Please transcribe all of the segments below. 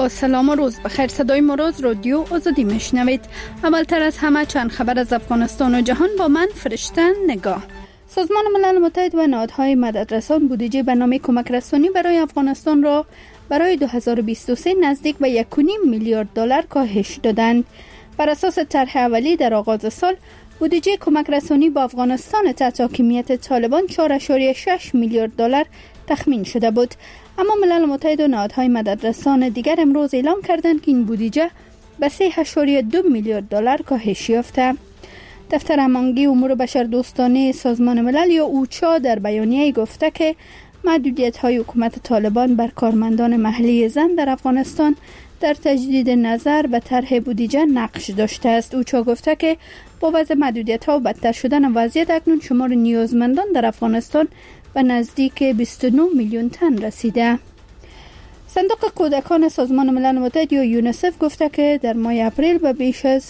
با سلام و روز بخیر. صدای مروز رادیو آزادی میشنوید. اولتر از همه چند خبر از افغانستان و جهان با من فرشته نگاه. سازمان ملل متحد و نهادهای مددرسان بودجه برنامه کمک رسانی برای افغانستان را برای 2023 نزدیک به 1.5 میلیارد دلار کاهش دادند. بر اساس طرح اولی در آغاز سال بودجه کمک رسانی با افغانستان تحت حاکمیت طالبان 4.6 میلیارد دلار تخمین شده بود، اما ملل متحد و نهادهای مددرسان دیگر امروز اعلام کردند که این بودجه به 3.2 میلیارد دلار کاهش یافته. دفتر هماهنگی امور بشردوستانه سازمان ملل یا اوچا در بیانیه گفته که محدودیت‌های حکومت طالبان بر کارمندان محلی زن در افغانستان در تجدید نظر به طرح بودجه نقش داشته است. اوچا گفته که با وضع محدودیت‌ها و بدتر شدن وضعیت اکنون شمار نیازمندان در افغانستان به نزدیک 29 میلیون تن رسیده. صندوق کودکان سازمان ملل متحد یا یونیسف گفته که در ماه اپریل به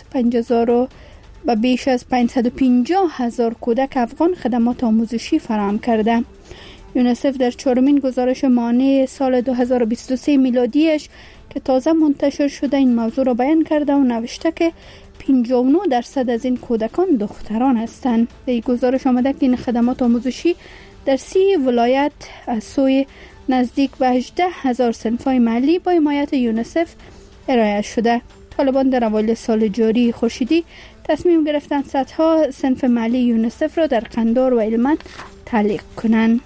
بیش از 550,000 کودک افغان خدمات آموزشی فراهم کرده. یونیسف در چهارمین گزارش ماهانه سال 2023 میلادیش که تازه منتشر شده این موضوع را بیان کرده و نوشته که 59% از این کودکان دختران هستند. در این گزارش آمده که این خدمات آموزشی در 30 ولایت از سوی نزدیک به 18,000 صنف‌های محلی با حمایت یونیسف ارائه شده. طالبان در اوایل سال جاری خورشیدی تصمیم گرفتند صدها صنف محلی یونیسف را در قندار و هلمند تعلیق کنند.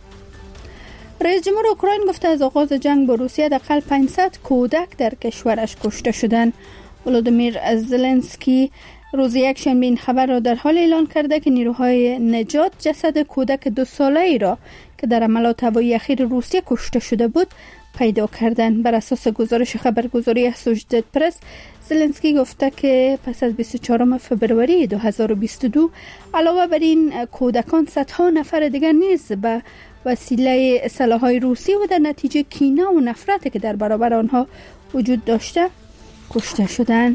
رئیس جمهور اوکراین گفته از آغاز جنگ با روسیه حداقل 500 کودک در کشورش کشته شدند. ولودیمیر زلنسکی روز یکشنبه این خبر را در حال اعلان کرده که نیروهای نجات جسد کودک 2 ساله‌ای را که در حملات هوایی اخیر روسیه کشته شده بود پیدا کردند. بر اساس گزارش خبرگزاری اسوشیتد پرس، زلنسکی گفته که پس از 24 فبروری 2022 علاوه بر این کودکان صدها نفر دیگر نیز به وسیله سلاح‌های روسی و در نتیجه کینه و نفرتی که در برابر آنها وجود داشته کشته شدند.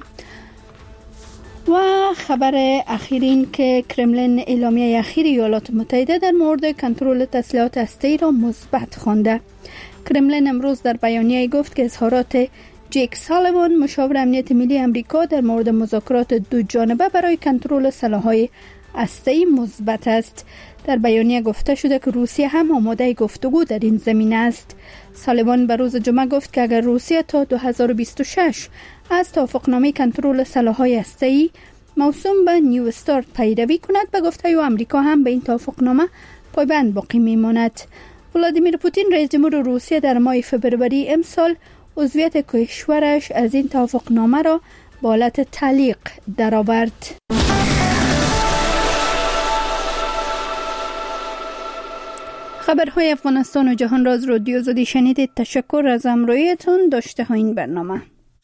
و خبر اخیر این که کرملین اعلامیه اخیر ایالات متحده در مورد کنترل تسلیحات هسته‌ای را مثبت خوانده. کرملین امروز در بیانیه گفت که اظهارات جیک سالیوان مشاور امنیت ملی آمریکا در مورد مذاکرات دو جانبه برای کنترل سلاح‌های هسته‌ای مثبت است. در بیانیه گفته شده که روسیه هم آماده گفتگو در این زمینه است. سالیوان به روز جمعه گفت که اگر روسیه تا 2026 از توافقنامه کنترل سلاح‌های هسته‌ای موسوم به نیو استارت پیروی کند، به گفته او آمریکا هم به این توافقنامه پایبند باقی میماند. ولادیمیر پوتین رئیس جمهور روسیه در ماه فبروری امسال عضویت کشورش از این توافقنامه را به حالت تعلیق درآورد. خبرهای افغانستان و جهان را از رادیو آزادی شنیدید. تشکر از همراهیتون. داشته ها این برنامه.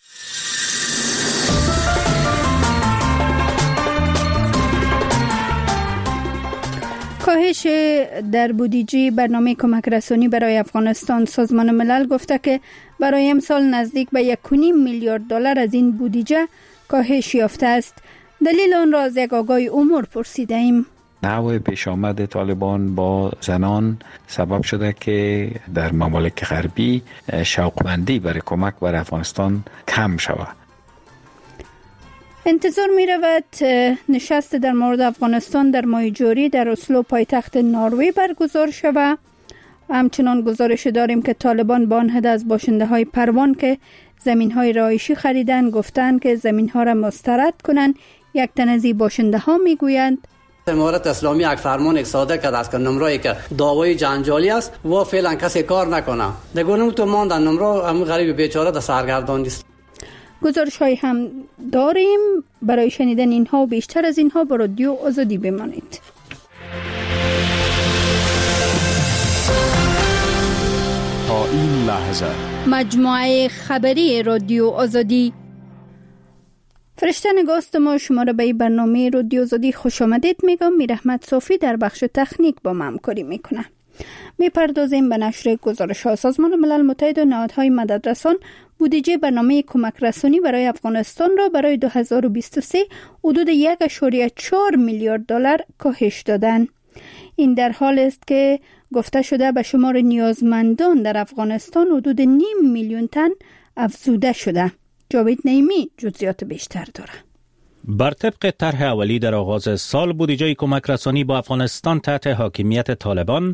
کاهش در بودجه برنامه کمک رسانی برای افغانستان. سازمان ملل گفته که برای امسال نزدیک به 1.5 میلیارد دلار از این بودجه کاهش یافته است. دلیل آن را از یک آگاه امور پرسیده ایم. نوع پیش آمد طالبان با زنان سبب شده که در ممالک غربی شوقمندی برای کمک بر افغانستان کم شود. انتظار می رود نشست در مورد افغانستان در ماه جاری در اسلو پایتخت نروژ برگزار شود. همچنان گزارش داریم که طالبان با آن از باشنده های پروان که زمین های رهایشی خریدن گفتند که زمین ها را مسترد کنند. یک تن از باشنده ها می گویند امارت اسلامی یک فرمان صادر کرده است که نمرایی که دعوای جنجالی است و فعلا کسی کار نکنه. نگونم تو مان در نمره هم غریب بیچاره در سرگردان است. گزارش های هم داریم. برای شنیدن اینها و بیشتر از اینها با رادیو آزادی بمانید. تا این لحظه مجموعه خبری رادیو آزادی. فرشته نگاست ما شما را به این برنامه رادیو آزادی خوش آمدید میگم. میرحمت صافی در بخش تکنیک با ما همکاری میکنه. میپردازیم به نشر گزارش ها. سازمان ملل متحد و نهادهای مددرسان بودجه برنامه کمک رسانی برای افغانستان را برای 2023 حدود 1.4 میلیارد دلار کاهش دادند. این در حال است که گفته شده به شمار نیازمندان در افغانستان حدود 0.5 میلیون تن افزوده شده. جاوید نعیمی جزئیات بیشتر داره. بر طبق طرح اولی در آغاز سال بودجه کمک رسانی با افغانستان تحت حاکمیت طالبان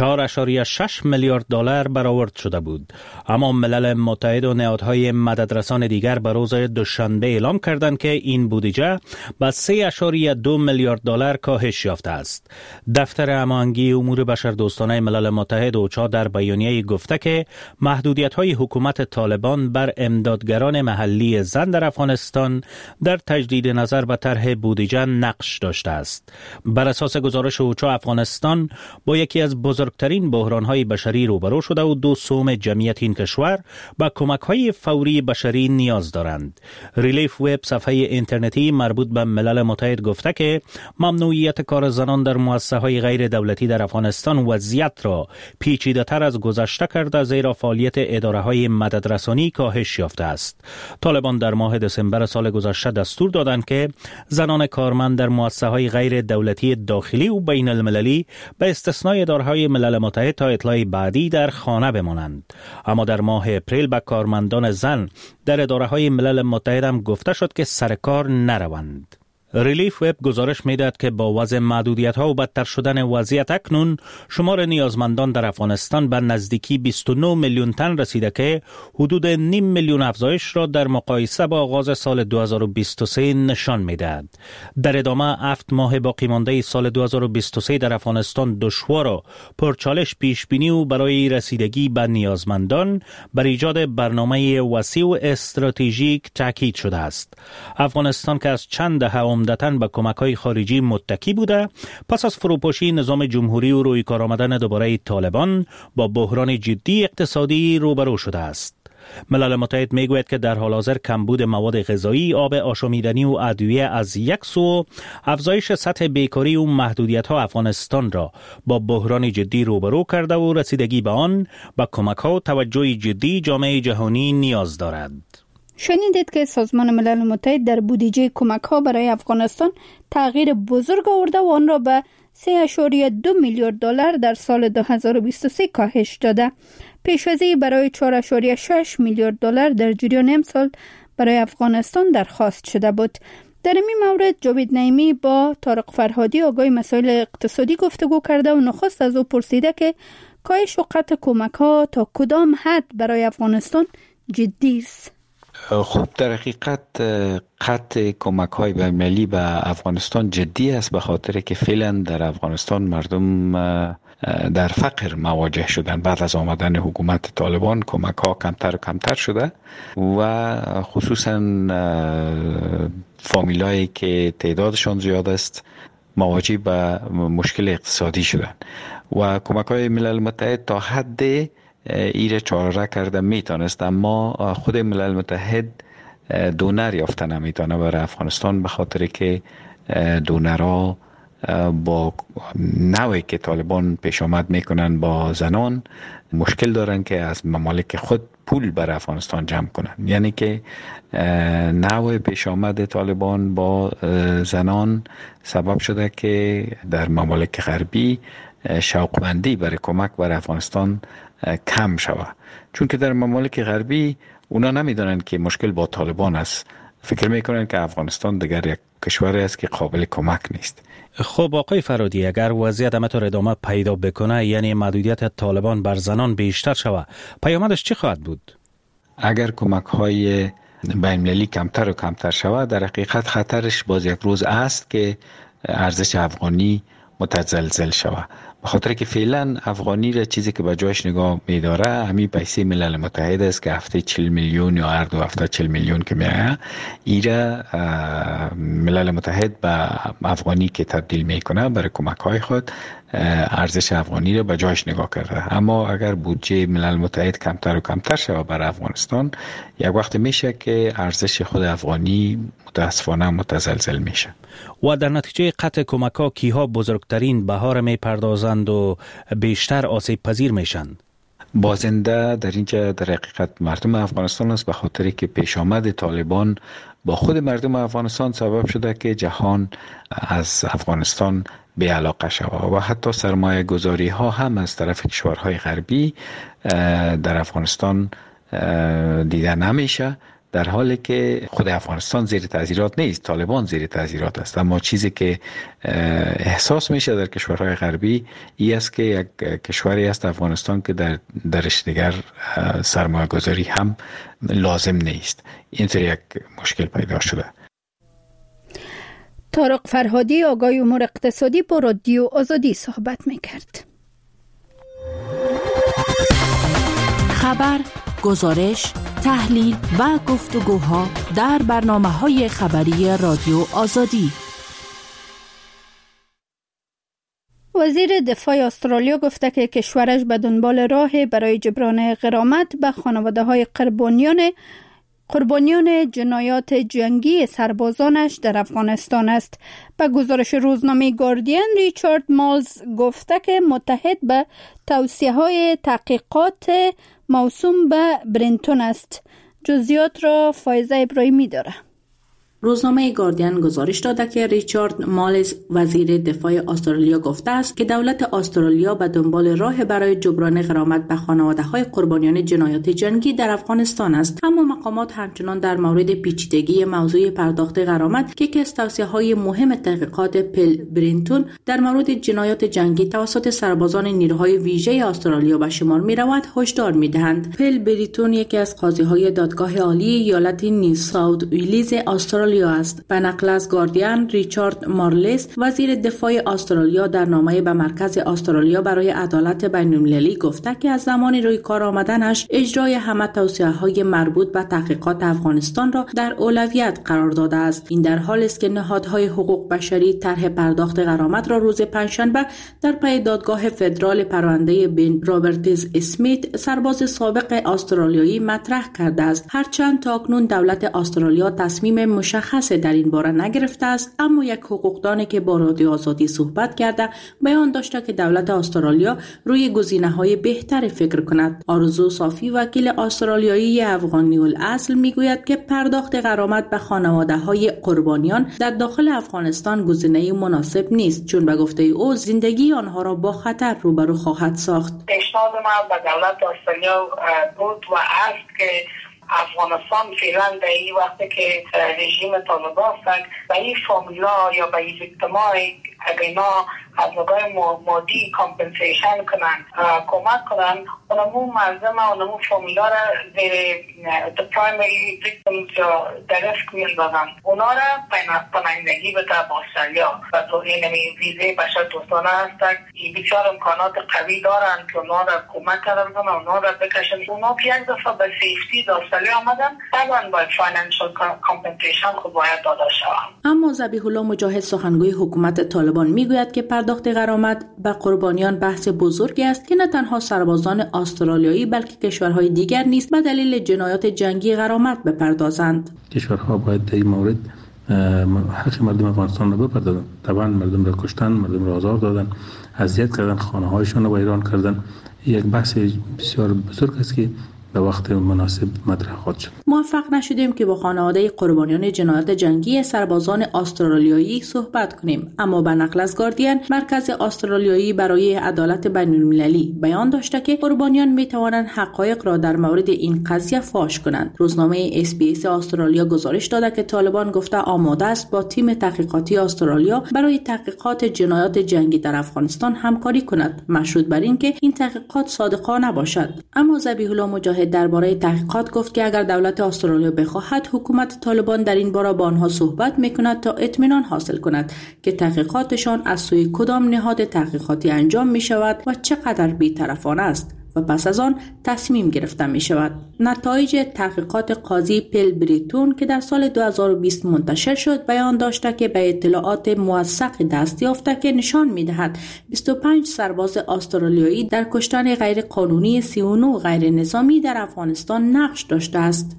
4.6 میلیارد دلار برآورد شده بود، اما ملل متحد و نهادهای مددرسان دیگر به روز دوشنبه اعلام کردند که این بودجه به 3.2 میلیارد دلار کاهش یافته است. دفتر هماهنگی امور بشردوستانه ملل متحد اوچا در بیانیه گفته که محدودیت‌های حکومت طالبان بر امدادگران محلی زن در افغانستان در تجدید نظر به طرح بودجه نقش داشته است. بر اساس گزارش اوچا، افغانستان با یکی از بزرگترین بحران‌های بشری روبرو شده و 2/3 جمعیت این کشور به کمک‌های فوری بشری نیاز دارند. ریلیف وب، صفحه اینترنتی مربوط به ملل متحد، گفته که ممنوعیت کار زنان در مؤسسه‌های غیر دولتی در افغانستان وضعیت را پیچیده‌تر از گذشته کرده، زیرا فعالیت اداره‌های مددرسانی کاهش یافته است. طالبان در ماه دسامبر سال گذشته دستور دادند که زنان کارمند در مؤسسه‌های غیر دولتی داخلی و بین المللی به استثنای اداره‌های ملل متحد تا اطلاع بعدی در خانه بمانند. اما در ماه اپریل به کارمندان زن در اداره‌های ملل متحد هم گفته شد که سر کار نروند. ریلیف وب گزارش می‌دهد که با وضع محدودیت‌ها و بدتر شدن وضعیت اکنون شمار نیازمندان در افغانستان به نزدیکی 29 میلیون تن رسیده که حدود 0.5 میلیون افزایش را در مقایسه با آغاز سال 2023 نشان می‌دهد. در ادامه 7 ماه باقی مانده سال 2023 در افغانستان دشوار و پرچالش پیش بینی و برای رسیدگی به نیازمندان بر ایجاد برنامه وسیع و استراتژیک تاکید شده است. افغانستان که از چند دهه عمدتاً به کمک‌های خارجی متکی بوده، پس از فروپاشی نظام جمهوری و روی کار آمدن دوباره طالبان با بحران جدی اقتصادی روبرو شده است. ملل متحد میگوید که در حال حاضر کمبود مواد غذایی، آب آشامیدنی و ادویه از یک سو، افزایش سطح بیکاری و محدودیت‌ها افغانستان را با بحران جدی روبرو کرده و رسیدگی به آن با کمک‌ها و توجه جدی جامعه جهانی نیاز دارد. شنیدید که سازمان ملل متحد در بودجه کمک‌ها برای افغانستان تغییر بزرگ آورده و آن را به 3.2 میلیارد دلار در سال 2023 کاهش داده. پیش از این برای 4.6 میلیارد دلار در جریان امسال برای افغانستان درخواست شده بود. در این مورد جاوید نعیمی با طارق فرهادی، آگاه مسائل اقتصادی، گفتگو کرده و نخست از او پرسیده که کاهش و قطع کمک‌ها تا کدام حد برای افغانستان جدی است. خب در حقیقت قطع کمک‌های بین‌المللی به افغانستان جدی است، به خاطر که فعلا در افغانستان مردم در فقر مواجه شدن. بعد از آمدن حکومت طالبان کمک‌ها کمتر و کمتر شده و خصوصا فامیلایی که تعدادشان زیاد است مواجه به مشکل اقتصادی شدن و کمک‌های ملل متحد تا حد ایره چاره کرده میتونست، اما خود ملل متحد دونر یافته نمیتونه برای افغانستان، به خاطر که دونرها با نوعی که طالبان پیش آمد میکنن با زنان مشکل دارن که از ممالک خود پول برای افغانستان جمع کنن. یعنی که نوع پیش آمد طالبان با زنان سبب شده که در ممالک غربی شوقمندی برای کمک برای افغانستان کم شود، چون که در ممالک غربی اونا نمیدونن که مشکل با طالبان است، فکر میکنن که افغانستان دیگر یک کشوری است که قابل کمک نیست. خب آقای فرهادی، اگر وضعیت همینطور ادامه پیدا بکنه، یعنی محدودیت طالبان بر زنان بیشتر شود، پیامدش چی خواهد بود؟ اگر کمک های بین‌المللی کمتر و کمتر شود، در حقیقت خطرش باز یک روز است که ارزش افغانی متزلزل شود، به خاطر که فعلا افغانی را چیزی که به جایش نگاه می‌داره همین پیسه ملل متحد است که هفته 40 میلیون یا هر دو هفته 40 میلیون که میآید، ایره ملل متحد به افغانی که تبدیل میکنه برای کمک‌های خود ارزش افغانی را به جایش نگاه کرده. اما اگر بودجه ملل متحد کمتر و کمتر شود برای افغانستان، یک وقت میشه که ارزش خود افغانی متاسفانه متزلزل میشه. و در نتیجه قطع کمک‌ها کیها بزرگترین بهار میپردازند و بیشتر آسیب پذیر میشن؟ بازنده در اینجا در حقیقت مردم افغانستان است، به خاطر که پیش آمد طالبان با خود مردم افغانستان سبب شده که جهان از افغانستان بی علاقه شود و حتی سرمایه گذاری ها هم از طرف کشورهای غربی در افغانستان دیده نمیشه، در حالی که خود افغانستان زیر تعذیرات نیست، طالبان زیر تعذیرات است. اما چیزی که احساس میشه در کشورهای غربی این است که یک کشوری است افغانستان که درش دیگر سرمایه گذاری هم لازم نیست. اینطور یک مشکل پیدا شده. طارق فرهادی آگاه امور اقتصادی با رادیو آزادی صحبت میکرد. خبر، گزارش، تحلیل و گفتگوها در برنامه‌های خبری رادیو آزادی. وزیر دفاع استرالیا گفته که کشورش به دنبال راه برای جبران غرامت به خانواده‌های قربانیان جنایات جنگی سربازانش در افغانستان است. به گزارش روزنامه گاردین، ریچارد مالز گفته که متحد به توصیه‌های تحقیقات موسوم به برینتون است. جزئیات را فایزه ابراهیمی داره. روزنامه گاردین گزارش داده که ریچارد مالز وزیر دفاع استرالیا گفته است که دولت استرالیا به دنبال راه برای جبران غرامت به خانواده‌های قربانیان جنایات جنگی در افغانستان است. اما مقامات همچنان در مورد پیچیدگی موضوع پرداخت غرامت که یکی از توصیه‌های مهم تحقیقات پیل برینتون در مورد جنایات جنگی توسط سربازان نیروهای ویژه استرالیا به شمار می‌رود هشدار می‌دهند. پیل برینتون یکی از قاضی‌های دادگاه عالی ایالت نیو ساوت ویلز استرالیا است. به نقل از گاردین، ریچارد مارلز وزیر دفاع استرالیا در نامه به مرکز استرالیا برای عدالت بین‌المللی گفته که از زمان روی کار آمدنش اجرای همه توصیه‌های مربوط به تحقیقات افغانستان را در اولویت قرار داده است. این در حالی است که نهادهای حقوق بشری طرح پرداخت غرامت را روز پنجشنبه در پی دادگاه فدرال پرونده بن رابرتز اسمیت سرباز سابق استرالیایی مطرح کرده است. هرچند تاکنون دولت استرالیا تصمیم مشخص در این باره نگرفته است، اما یک حقوقدانی که با رادیو آزادی صحبت کرده بیان داشته که دولت استرالیا روی گزینه‌های بهتری فکر کند. آرزو صافی وکیل استرالیایی افغانی الاصل میگوید که پرداخت غرامت به خانواده‌های قربانیان در داخل افغانستان گزینه مناسب نیست، چون به گفته او زندگی آنها را با خطر روبرو خواهد ساخت. پیشنهاد ما به دولت استرالیا بود و است که افغانستان فعلا به این وقتی که رژیم طالبان است به این فامیلا یا به این ویکتیم‌های اگه اینا از نگاه مادی کامپنسیشن کنن، کمک کنن، اونمون مردم اونمون فامیلا را زیر the primary victims یا درست میندازن، اونا را پناهندگی بده با استرالیا و این ویزه بشر دوستانه هستن. این بیچار امکانات قوی دارن که اونا را کمک کردن، اونا را بکشن. اونا که یک دفعه به سیفتی در استرالیا آمدن طبعا باید فاینانشال کامپنسیشن خود باید داده شود. اما ذبیح الله مجاهد سخنگوی حکومت طالبان میگوید که پرداخت غرامت به قربانیان بحث بزرگی است که نه تنها سربازان استرالیایی بلکه کشورهای دیگر نیز به دلیل جنایات جنگی غرامت بپردازند. کشورها باید در این مورد حق مردم افغانستان را بپردازند. طبعا مردم را کشتن، مردم را آزار دادن، اذیت کردن، خانه‌هایشان را ویران کردن. یک بحث بسیار بزرگ است که به وقت مناسب مطرح خواهد شد. موفق نشدیم که با خانواده قربانیان جنایات جنگی سربازان استرالیایی صحبت کنیم، اما به نقل از گاردین، مرکز استرالیایی برای عدالت بین‌المللی بیان داشته که قربانیان می توانند حقایق را در مورد این قضیه فاش کنند. روزنامه SBS استرالیا گزارش داده که طالبان گفته آماده است با تیم تحقیقاتی استرالیا برای تحقیقات جنایات جنگی در افغانستان همکاری کند، مشروط بر اینکه این تحقیقات صادقانه باشد. اما ذبیح الله مجاهد درباره تحقیقات گفت که اگر دولت استرالیا بخواهد حکومت طالبان در این باره با آنها صحبت میکند تا اطمینان حاصل کند که تحقیقاتشان از سوی کدام نهاد تحقیقاتی انجام می شود و چقدر بی‌طرفانه است و پس از آن تصمیم گرفته می شود. نتایج تحقیقات قاضی پیل بریتون که در سال 2020 منتشر شد بیان داشته که به اطلاعات موثق دست یافته که نشان می دهد 25 سرباز استرالیایی در کشتن غیر قانونی 39 غیر نظامی در افغانستان نقش داشته است.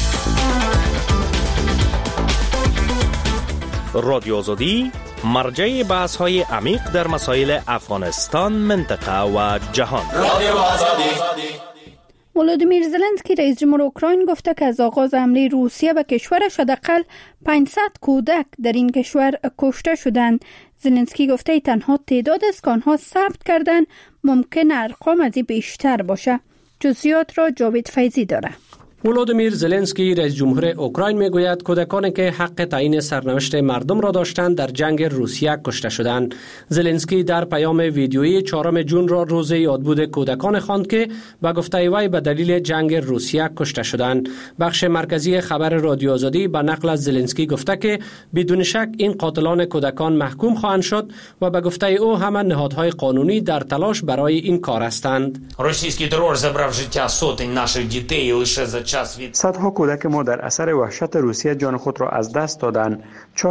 رادیو آزادی مرجع بحث‌های عمیق در مسائل افغانستان، منطقه و جهان. رادیو آزادی. ولودیمیر زلنسکی رئیس جمهور اوکراین گفته که از آغاز حمله روسیه به کشورش حداقل 500 کودک در این کشور کشته شدند. زلنسکی گفته تنها تعداد است که آنها ثبت کردند، ممکن ارقام از این بیشتر باشه. جزئیات را جاوید فیضی داره. ولودیمیر زلنسکی رئیس جمهور اوکراین میگوید کودکانی که حق تعیین سرنوشت مردم را داشتند در جنگ روسیه کشته شدند. زلنسکی در پیام ویدیویی 4 جون را روز یادبود کودکان خواند که به گفته وی به دلیل جنگ روسیه کشته شدند. بخش مرکزی خبر رادیو آزادی به نقل از زلنسکی گفته که بدون شک این قاتلان کودکان محکوم خواهند شد و به گفته او همه نهادهای قانونی در تلاش برای این کار هستند. Російський терор забрав життя сотень наших дітей лише за صدها کودک ما در اثر وحشت روسیه جان خود را از دست دادند.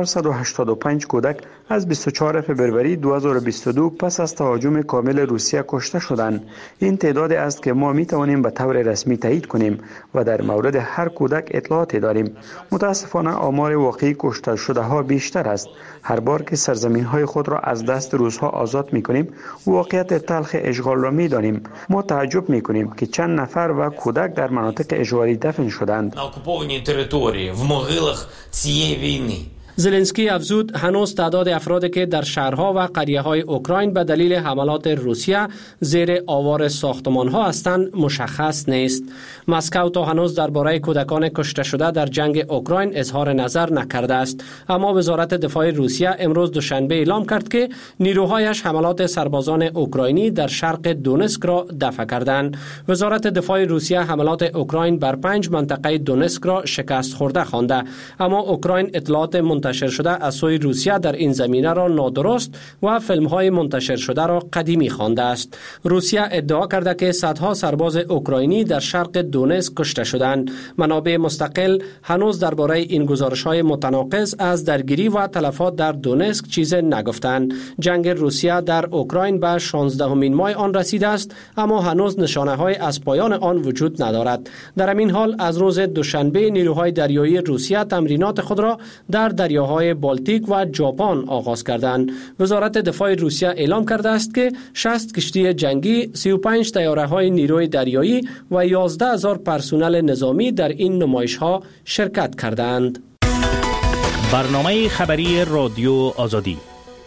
485 کودک از 24 فوریه 2022 پس از تهاجم کامل روسیه کشته شدند. این تعدادی است که ما می توانیم به طور رسمی تایید کنیم و در مورد هر کودک اطلاعاتی داریم. متاسفانه آمار واقعی کشته شده ها بیشتر است. هر بار که سرزمین های خود را از دست روس‌ها آزاد می کنیم، واقعیت تلخ اشغال را می دانیم. ما تعجب می کنیم که چند نفر و کودک در مناطق اشغالی دفن شدند. на окупованій території в могилах цієї війни. زلنسکی افزود هنوز تعداد افرادی که در شهرها و قریه‌های اوکراین به دلیل حملات روسیه زیر آوار ساختمان‌ها هستند مشخص نیست. مسکو تا هنوز درباره کودکان کشته شده در جنگ اوکراین اظهار نظر نکرده است، اما وزارت دفاع روسیه امروز دوشنبه اعلام کرد که نیروهایش حملات سربازان اوکراینی در شرق دونسک را دفع کردند. وزارت دفاع روسیه حملات اوکراین بر 5 منطقه دونسک را شکست خورده خوانده، اما اوکراین اطلاعات منتشر شده از سوی روسیه در این زمینه را نادرست و فیلم‌های منتشر شده را قدیمی خوانده است. روسیه ادعا کرده که صدها سرباز اوکراینی در شرق دونسک کشته شدند. منابع مستقل هنوز درباره این گزارش‌های متناقض از درگیری و تلفات در دونسک چیزی نگفتند. جنگ روسیه در اوکراین به 16مین ماه آن رسیده است، اما هنوز نشانه‌های از پایان آن وجود ندارد. در همین حال از روز دوشنبه نیروهای دریایی روسیه تمرینات خود را در دریاهای بالتیک و ژاپن آغاز کردند. وزارت دفاع روسیه اعلام کرده است که 60 کشتی جنگی، 35 طیاره‌های نیروی دریایی و 11,000 پرسنل نظامی در این نمایش‌ها شرکت کردند. برنامه خبری رادیو آزادی.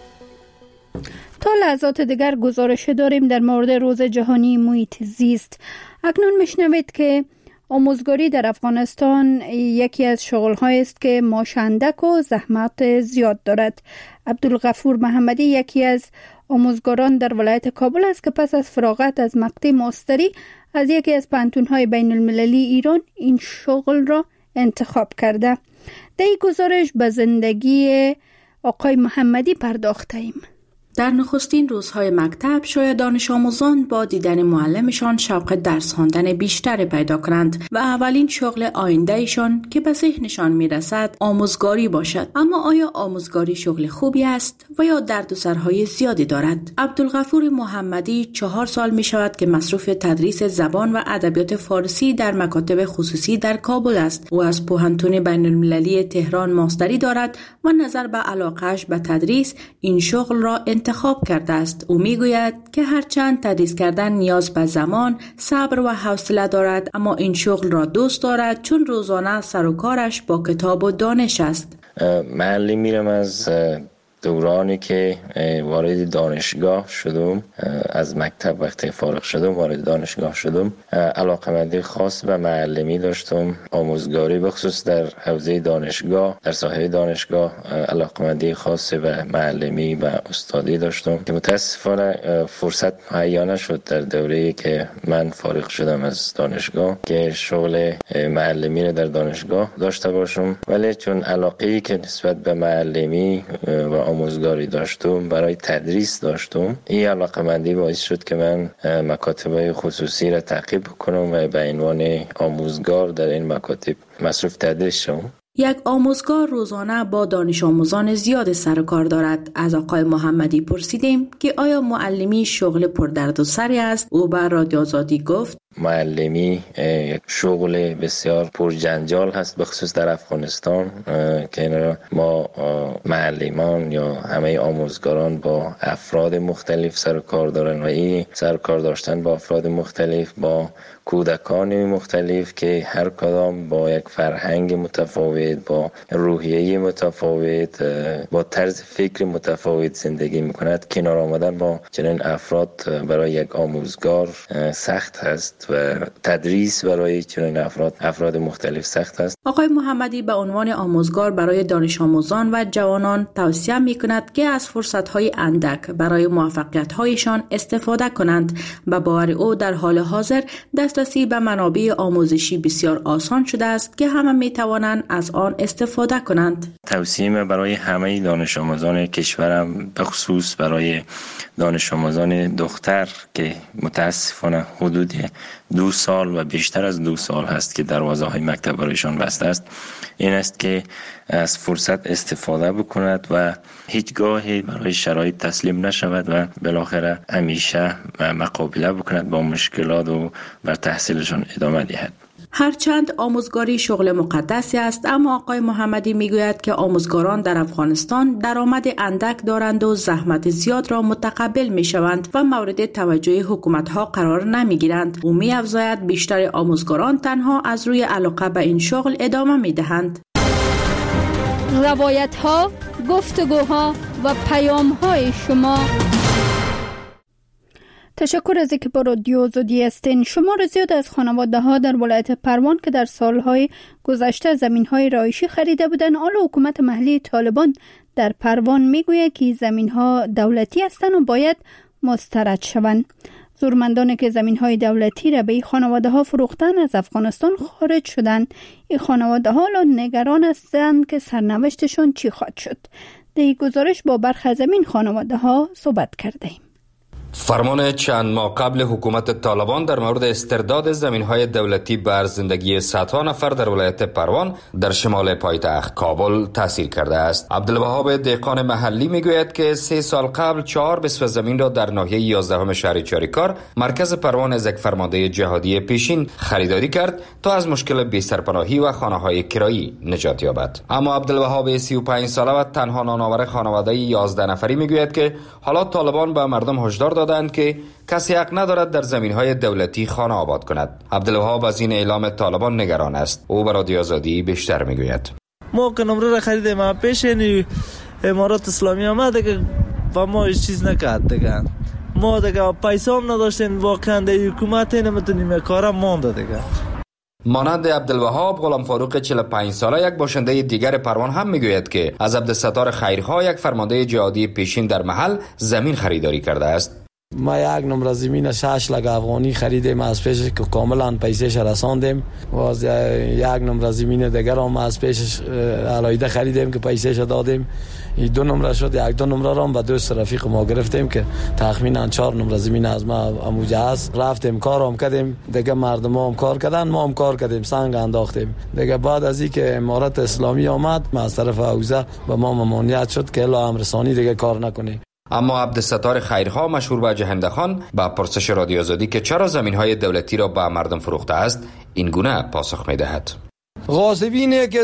تا لحظات دیگر گزارش داریم در مورد روز جهانی محیط زیست. اکنون میشنوید که آموزگاری در افغانستان یکی از شغل‌هایی است که ماشندک و زحمت زیاد دارد. عبدالغفور محمدی یکی از آموزگاران در ولایت کابل است که پس از فراغت از مقطع ماستری از یکی از پانتون‌های بین المللی ایران این شغل را انتخاب کرده. در این گزارش به زندگی آقای محمدی پرداخته‌ایم. در نخستین روزهای مکتب شاید دانش آموزان با دیدن معلمشان شوق درس خواندن بیشتر پیدا کنند و اولین شغل آیندهشان که به ذهنشان میرسد آموزگاری باشد. اما آیا آموزگاری شغل خوبی است و یا دردسرهای زیادی دارد؟ عبدالغفور محمدی 4 سال می شود که مصروف تدریس زبان و ادبیات فارسی در مکاتب خصوصی در کابل است. او از پوهنتون بین المللی تهران ماستری دارد و نظر به علاقه‌اش به تدریس این شغل را انتخاب کرده است. او میگوید که هرچند تدریس کردن نیاز به زمان، صبر و حوصله دارد، اما این شغل را دوست دارد چون روزانه سر و کارش با کتاب و دانش است. معلم میرم از دورانی که وارد دانشگاه شدم، از مکتب وقتی فارغ شدم وارد دانشگاه شدم، علاقه‌مندی خاص به معلمی داشتم، آموزگاری بخصوص در حوزه دانشگاه، در ساحه دانشگاه علاقه‌مندی خاص به معلمی و استادی داشتم که متاسفانه فرصت مهیا نشد در دوره‌ای که من فارغ شدم از دانشگاه که شغل معلمی را در دانشگاه داشته باشم، ولی چون علاقه‌ای که نسبت به معلمی و آموزگاری داشتم برای تدریس داشتم، این علاقه‌مندی باعث شد که من مکاتب خصوصی را تعقیب کنم و به عنوان آموزگار در این مکاتب مصروف تدریس شدم. یک آموزگار روزانه با دانش آموزان زیاد سر و کار دارد. از آقای محمدی پرسیدیم که آیا معلمی شغل پردردسری است؟ او به رادیو آزادی گفت معلمی یک شغل بسیار پرجنجال هست، بخصوص در افغانستان که ما معلمان یا همه آموزگاران با افراد مختلف سر و کار دارن و این سر و کار داشتن با افراد مختلف، با کودکان مختلف که هر کدام با یک فرهنگ متفاوت، با روحیه متفاوت، با طرز فکر متفاوت زندگی میکند. کنار آمدن با چنین افراد برای یک آموزگار سخت هست. و تدریس برای چنین افراد مختلف سخت است. آقای محمدی به عنوان آموزگار برای دانش آموزان و جوانان توصیه می‌کند که از فرصت‌های اندک برای موفقیت‌هایشان استفاده کنند. به باور او در حال حاضر دسترسی به منابع آموزشی بسیار آسان شده است که همه می‌توانند از آن استفاده کنند. توصیه برای همه دانش آموزان کشورم، به خصوص برای دانش آموزان دختر که متاسفانه حدود 2 سال و بیشتر از 2 سال هست که دروازه‌های مکتب برایشان بسته است، این است که از فرصت استفاده بکند و هیچگاه برای شرایط تسلیم نشود و بالاخره همیشه مقابله بکند با مشکلات و بر تحصیلشان ادامه دهد. هرچند آموزگاری شغل مقدسی است، اما آقای محمدی میگوید که آموزگاران در افغانستان درآمد اندک دارند و زحمت زیاد را متقبل میشوند و مورد توجه حکومت‌ها قرار نمیگیرند. او می‌افزاید بیشتر آموزگاران تنها از روی علاقه به این شغل ادامه میدهند. روایت‌ها، گفتگوها و پیام‌های شما. تشکر از اینکه با رادیو آزادی هستین. شمار زیاد از خانواده‌ها در ولایت پروان که در سالهای گذشته زمین‌های رایشی خریده بودند، حالا حکومت محلی طالبان در پروان میگوید که زمین‌ها دولتی هستند و باید مسترد شوند. زورمندانی که زمین‌های دولتی را به این خانواده‌ها فروختن از افغانستان خارج شدند. این خانواده‌ها حالا نگران هستند که سرنوشتشون چی خواهد شد. در این گزارش با برخی از این خانواده‌ها صحبت کردیم. فرمان چند ماه قبل حکومت طالبان در مورد استرداد زمین‌های دولتی بر زندگی صدها نفر در ولایت پروان در شمال پایتخت کابل تاثیر کرده است. عبدالوهاب دهقان محلی میگوید که 3 سال قبل 4 بسوه زمین را در ناحیه 11 شهر چاریکار مرکز پروان از یک فرمانده جهادی پیشین خریداری کرد تا از مشکل بی‌سرپناهی و خانه‌های کرایی نجات یابد. اما عبدالوهاب 35 ساله و تنها نانآور خانواده 11 نفری میگوید که حالا طالبان به مردم هشدار دادند که کسی حق ندارد در زمین‌های دولتی خانه آباد کند. عبدالوهاب از این اعلام طالبان نگران است. او به رادیو آزادی بیشتر میگوید. ما که نمره را خریدیم، ما پیش امارات اسلامی آمد که با ما هیچ چیز نکرد دیگه. ما دیگه پیسه هم نداشتیم، واقعا در حکومت نمیتونیم کارم مانده دیگه. مانند عبدالوهاب، غلام فاروق 45 ساله یک باشنده دیگر پروان هم میگوید که از عبدالستار خیرخواه یک فرمانده جهادی پیشین در محل زمین خریداری کرده است. ما یک نمره زمین 6 لک افغانی خریدیم، از پیش که کاملا پیسهش رساندیم و از یک نمره زمین دیگر هم از پیش علایده خریدیم که پیسهش دادیم. این 2 نمره شد. 1-2 نمره را هم به دوست رفیق ما گرفتیم که تخمینا 4 نمره زمین از ما اموجه است. رفتیم کارم کردیم، دیگه مردم هم کار کردن، ما هم کار کردیم، سنگ انداختیم. دیگه بعد از اینکه امارت اسلامی آمد از طرف حوزه به ما ممانعت شد که الا امرسانی دیگه کار نکنی. اما عبدالستار خیرخواه مشهور به جهنده خان با پرسش رادیو آزادی که چرا زمین‌های دولتی را به مردم فروخته است این گونه پاسخ می‌دهد. غاصبینه که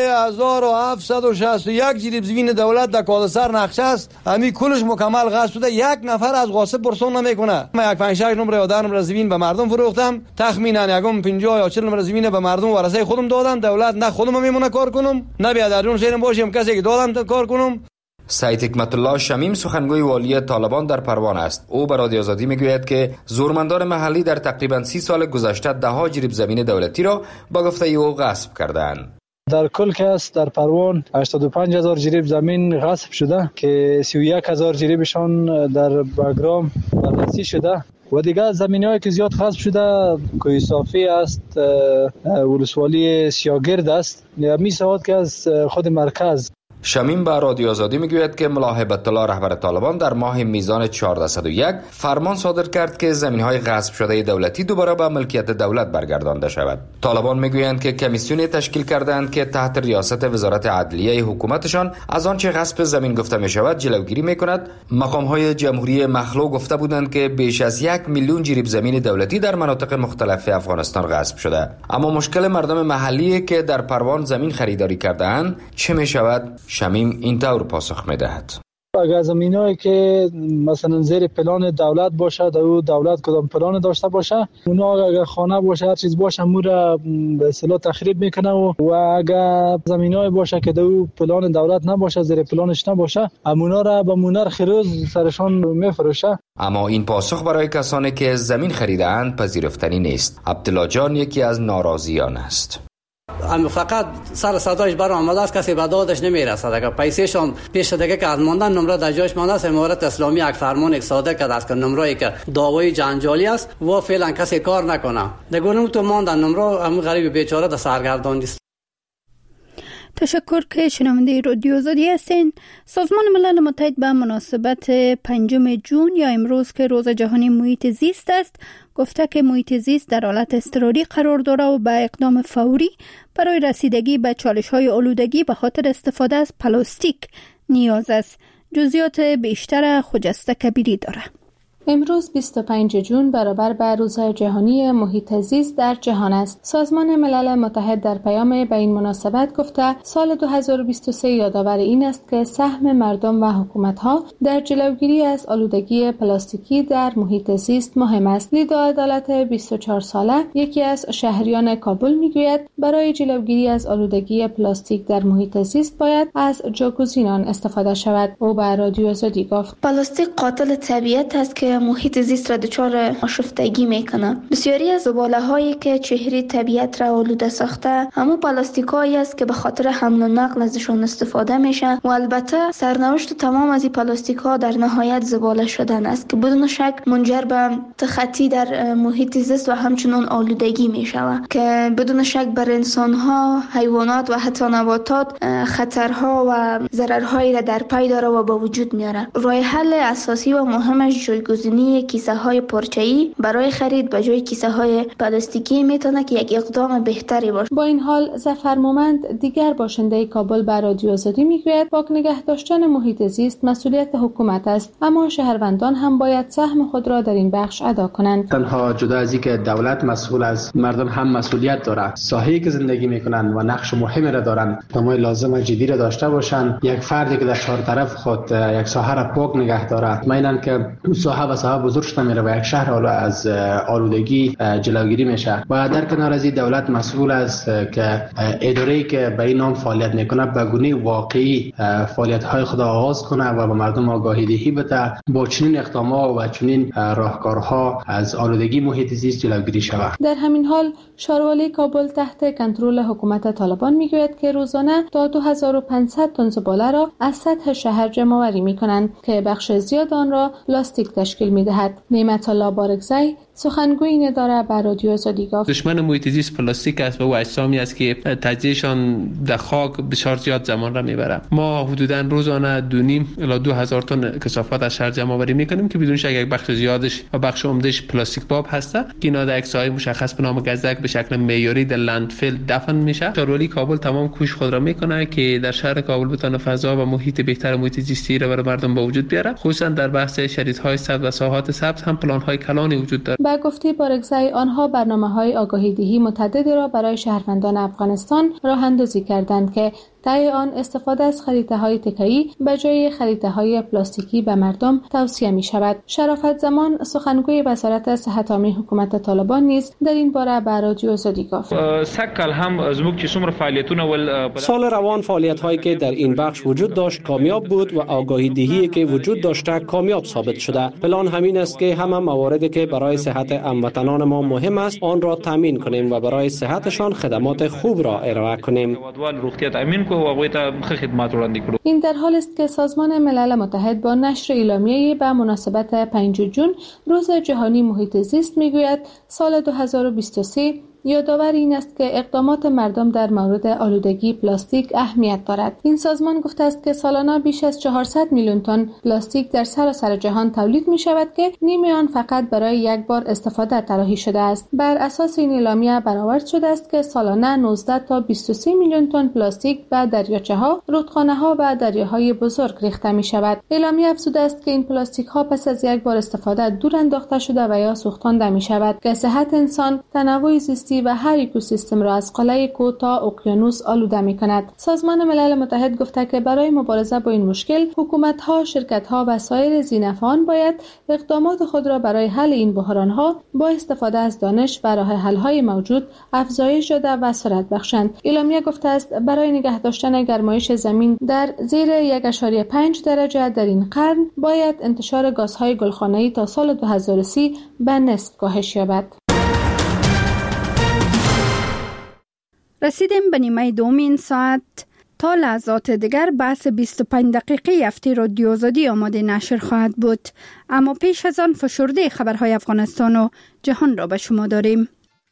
3761 جریب زمین دولت در کادسر نقشه است، همین کلش مکمل غصب شده. یک نفر از غاصب پرسون نمیکنه. من 5-6 نمره یا 10 نمره زمین به مردم فروختم، تخمینا 50 یا 40 نمره زمین به مردم ورثه خودم دادم. دولت نه خودم میمونه کار کنم، نه بیا در اون شهرم باشم کسی که دادم کار کنم. سید حکمت الله شمیم سخنگوی والی طالبان در پروان است. او به رادیو آزادی میگوید که زورمندان محلی در تقریبا 30 سال گذشته 10 جریب زمین دولتی را با گفته او غصب کردند. در کل که است در پروان 85,000 جریب زمین غصب شده که 31,000 جریبشان در بگرام بررسی شده و دیگه زمین‌هایی که زیاد غصب شده کوی صافی است، ولسوالی سیاگرد است، می سواد که از خود مرکز. شمیم به رادیو آزادی میگوید که ملا هیبت الله رهبر طالبان در ماه میزان 1401 فرمان صادر کرد که زمین‌های غصب شده دولتی دوباره به ملکیت دولت برگردانده شود. طالبان میگویند که کمیسیونی تشکیل کردند که تحت ریاست وزارت عدلیه حکومتشان از آنچه غصب زمین گفته می شود جلوگیری میکند. مقام‌های جمهوری مخلوع گفته بودند که بیش از 1 میلیون جریب زمین دولتی در مناطق مختلف افغانستان غصب شده. اما مشکل مردم محلی که در پروان زمین خریداری کرده‌اند چه می شود؟ شمیم این طور پاسخ می دهد. اگر زمینایی که مثلا زیر پلان دولت باشه، دولت کدام پلان داشته باشه، اونا اگر خانه باشه هر چیز باشه مورا به اصطلاح تخریب میکنه و اگر زمینایی باشه که دو پلان دولت نباشه، زیر پلانش نباشه، امونا را به مونر خروز سرشان میفروشه. اما این پاسخ برای کسانی که زمین خریدند پذیرفتنی نیست. عبدالله جان یکی از ناراضیان است. فقط سر صدایش بر آمده است، کسی به دادش نمیرسد. اگر پیسهشون پیش دیگه که از ماندن نمره در جایش مانده است، امارت اسلامی یک فرمان یک صادر کرده است که نمره‌ای که دعوای جنجالی است و فعلا کسی کار نکنه. دیگه تو ماندن نمره هم غریب بیچاره در سرگردان است. تشکر که شنونده رادیو آزادی هستین. سازمان ملل متحد به مناسبت 5 جون یا امروز که روز جهانی محیط زیست است، گفته که محیط زیست در حالت اضطراری قرار داره و به اقدام فوری برای رسیدگی به چالش‌های آلودگی به خاطر استفاده از پلاستیک نیاز است. جزئیات بیشتر خجسته کبیری داره. امروز 25 جون برابر به روز جهانی محیط زیست در جهان است. سازمان ملل متحد در پیام به این مناسبت گفته سال 2023 یادآور این است که سهم مردم و حکومت‌ها در جلوگیری از آلودگی پلاستیکی در محیط زیست مهم است. لیدا عدالت 24 ساله یکی از شهریان کابل میگوید برای جلوگیری از آلودگی پلاستیک در محیط زیست باید از جاگزینان استفاده شود. او به رادیو آزادی گفت پلاستیک قاتل طبیعت است که محیط زیست را دچار آشفتگی میکنه. بسیاری از زباله هایی که چهره طبیعت را آلوده ساخته همون پلاستیک هایی است که به خاطر حمل و نقل ازشون استفاده میشه و البته سرنوشت تمام از این پلاستیک ها در نهایت زباله شدن است که بدون شک منجر به تخطی در محیط زیست و همچنین آلودگی میشود که بدون شک بر انسان ها، حیوانات و حتی نباتات خطرها و ضررهایی را در پی داره و به وجود میاره. راه حل اساسی و مهمش جایگزینی کیسه های پارچه‌ای برای خرید به جای کیسه های پلاستیکی میتونه که یک اقدام بهتری باشه. با این حال ظفر مومند دیگر باشنده کابل به رادیو آزادی میگوید پاک نگه داشتن محیط زیست مسئولیت حکومت است، اما شهروندان هم باید سهم خود را در این بخش ادا کنند. تنها جدا از اینکه دولت مسئول است، مردم هم مسئولیت دارند. ساحه‌ای که زندگی میکنن و نقش مهمی را دارند، تمام لازم جدی را داشته باشند. یک فردی که در چهار طرف خود یک ساحه را پاک نگه دارد، مطمئناً که ساحه و ساحه بزرگ شده میره و یک شهر از آلودگی جلوگیری میشه. و در کنار از این دولت مسئول است که اداره‌ای که به این نام فعالیت میکنه به گونه واقعی فعالیت‌های خود آغاز کنه و به مردم آگاهی دهی بده با چنین اقدامات و چنین راهکارها از آلودگی محیط زیست جلوگیری شود. در همین حال شاروالی کابل تحت کنترل حکومت طالبان میگوید که روزانه تا 2500 تن زباله را از سطح شهر جمع‌آوری میکنند که بخش زیاد آن را پلاستیک تشکیل میدهد. نعمت الله بارکزی سخنگوی این اداره بر رادیو آزادی گفت دشمن محیط زیست پلاستیک است و او اجسامی است که تجزیهشان در خاک بسیار زیاد زمان را میبره. ما حدوداً روزانه 2.5 الی 2000 تن کثافت از شهر جمع آوری میکنیم که بدون شک یک بخش زیادش و بخش عمدهش پلاستیک باب هسته که اینا در یک ساحه مشخص به نام گزک به شکل معیاری در لندفیل دفن میشه. شاروالی کابل تمام کوشش خود را میکنه که در شهر کابل بتونه فضا و محیط بهتر محیط زیستی را برای مردم به وجود بیاره. خصوصا در بحث شریط‌های سبز و ساحات سبز هم پلان‌های کلانی وجود دارد. با گفته بارکزی آنها برنامه‌های آگاهی‌دهی متعددی را برای شهروندان افغانستان راه اندازی کردند که طی آن استفاده از خریطه‌های تکه‌ای به جای خریطه‌های پلاستیکی به مردم توصیه می‌شود. شرافت زمان سخنگوی وزارت صحت عامه حکومت طالبان نیز در این باره به رادیو آزادی گفت سکل هم زموږ چې څومره فعالیتونه ول سال روان فعالیت‌هایی که در این بخش وجود داشت کامیاب بود و آگاهی‌دهی که وجود داشته کامیاب ثابت شده. پلان همین است که همه مواردی که برای صحت هموطنان ما مهم است آن را تامین کنیم و برای صحتشان خدمات خوب را ارائه کنیم. این در حال است که سازمان ملل متحد با نشر اعلامیه‌ای به مناسبت 5 جون روز جهانی محیط زیست میگوید سال 2023 یادآور این است که اقدامات مردم در مورد آلودگی پلاستیک اهمیت دارد. این سازمان گفته است که سالانه بیش از 400 میلیون تن پلاستیک در سراسر جهان تولید می شود که نیمی آن فقط برای یک بار استفاده طراحی شده است. بر اساس این اعلامیه برآورد شده است که سالانه 19 تا 23 میلیون تن پلاستیک به دریاچه‌ها، رودخانه‌ها و دریاهای بزرگ ریخته می شود. اعلامیه افزوده است که این پلاستیک ها پس از یک بار استفاده دور انداخته شده و یا سوختانده می شود که صحت انسان، تنوع زیستی زیستی و هر اکوسیستم را از قلعه کو تا اقیانوس آلوده می‌کند. سازمان ملل متحد گفته که برای مبارزه با این مشکل حکومت‌ها، شرکت‌ها و سایر ذی‌نفعان باید اقدامات خود را برای حل این بحران‌ها با استفاده از دانش و راه حل‌های موجود افزایش داده و سرعت بخشند. اعلامیه گفته است برای نگه داشتن گرمایش زمین در زیر 1.5 درجه در این قرن باید انتشار گازهای گلخانه‌ای تا سال 2030 به نصف کاهش یابد. رسیدیم به نیمه دوم این ساعت. تا لحظات دیگر بحث 25 دقیقه هفته رادیو آزادی آماده نشر خواهد بود، اما پیش از آن فشرده خبرهای افغانستان و جهان را به شما داریم.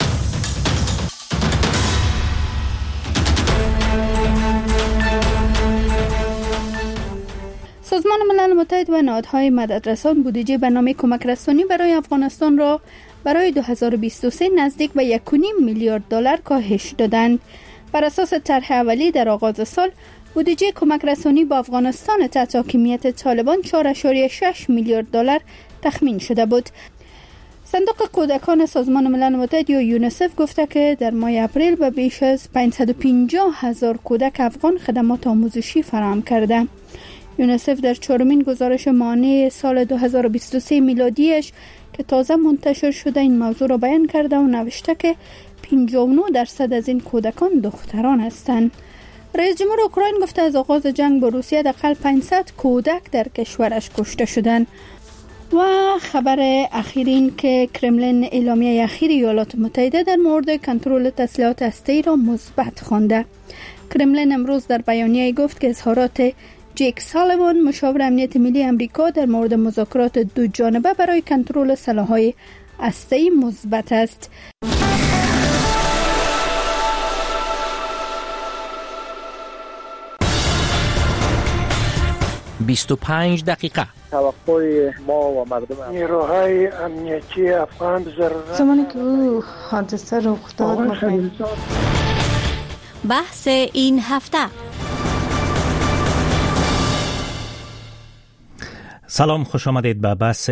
سازمان ملل متحد و نهادهای مددرسان بودجه برنامه کمک رسانی برای افغانستان را برای 2023 نزدیک به 1.5 میلیارد دلار کاهش دادند. بر اساس طرح اولی در آغاز سال بودجه کمک رسانی با افغانستان تحت حاکمیت طالبان 4.6 میلیارد دلار تخمین شده بود. صندوق کودکان سازمان ملل متحد یا یونیسف گفته که در ماه اپریل به بیش از 550,000 کودک افغان خدمات آموزشی فراهم کرده. یونیسف در 4مین گزارش ماهانه سال 2023 میلادیش که تازه منتشر شده این موضوع را بیان کرده و نوشته که 59% از این کودکان دختران هستند. رئیس جمهور اوکراین گفته از آغاز جنگ با روسیه حداقل 500 کودک در کشورش کشته شدند. و خبر اخیر این که کرملین اعلامیه اخیر ایالات متحده در مورد کنترل تسلیحات هسته‌ای را مثبت خوانده. کرملین امروز در بیانیه گفت که اظهارات جیک سالیوان مشاور امنیت ملی امریکا در مورد مذاکرات دو جانبه برای کنترل سلاح‌های هسته‌ای مثبت است. «25 دقیقه» توقع ما و مردم نیروهای امنیتی افغان ضرورت زمانی که او حادثه رخ داد بحث این هفته. سلام، خوش آمدید به بحث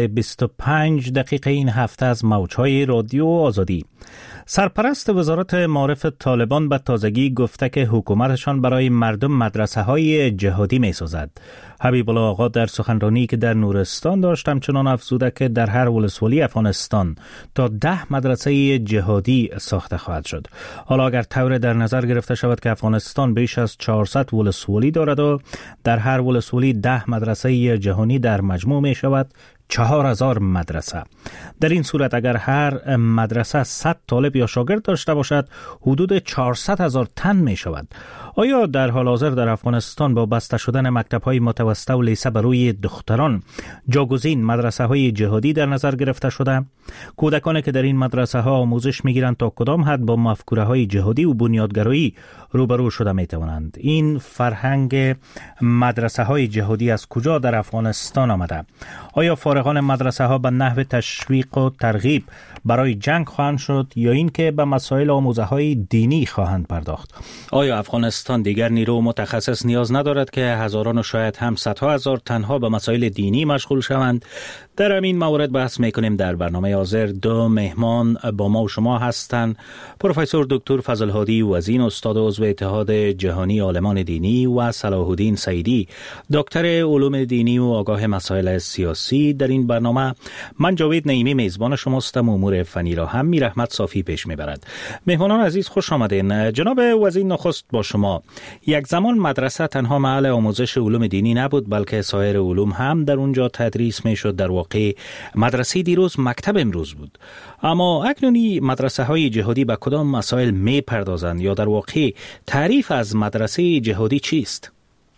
25 دقیقه این هفته از موجهای رادیو آزادی. سرپرست وزارت معارف طالبان به تازگی گفته که حکومتشان برای مردم مدرسه های جهادی می سازد. حبیب الله آقا در سخنرانی که در نورستان داشت همچنان افزوده که در هر ولسوالی افغانستان تا 10 مدرسه جهادی ساخته خواهد شد. حالا اگر طور در نظر گرفته شود که افغانستان بیش از 400 ولسوالی دارد و در هر ولسوالی 10 مدرسه جهانی در مجموع می شود 4000 مدرسه. در این صورت اگر هر مدرسه 100 طالب یا شاگرد داشته باشد حدود 400,000 تن می شود. آیا در حال حاضر در افغانستان با بسته شدن مکتب‌های متوسطه و لیسه برای دختران جاگزین مدرسه‌های جهادی در نظر گرفته شده؟ کودکانی که در این مدرسه‌ها آموزش می‌گیرند تا کدام حد با مفکوره‌های جهادی و بنیادگرایی روبرو شده می‌توانند؟ این فرهنگ مدرسه‌های جهادی از کجا در افغانستان آمده؟ آیا فارغان مدرسه‌ها به نحو تشویق و ترغیب برای جنگ خواهند شد یا اینکه به مسائل آموزه‌های دینی خواهند پرداخت؟ آیا افغانستان دیگر نیرو متخصص نیاز ندارد که هزاران و شاید هم صدها هزار تنها به مسائل دینی مشغول شوند؟ در همین مورد بحث میکنیم. در برنامه حاضر دو مهمان با ما و شما هستند: پروفسور دکتر فضل هادی وزین، استاد عضو اتحاد جهانی عالمان دینی، و صلاح الدین سعیدی، دکتر علوم دینی و آگاه مسائل سیاسی. در این برنامه من جاوید نعیمی میزبان شماستم. امور فنی را هم میرحمت صافی پیش میبرد. مهمانان عزیز خوش آمدین. جناب وزین، نخست با شما. یک زمان مدرسه تنها محل آموزش علوم دینی نبود بلکه سایر علوم هم در اونجا تدریس میشد. در واقع مدرسه دیروز مکتب امروز بود. اما اکنونی مدرسه های جهادی به کدام مسائل می پردازند یا در واقع تعریف از مدرسه جهادی چیست؟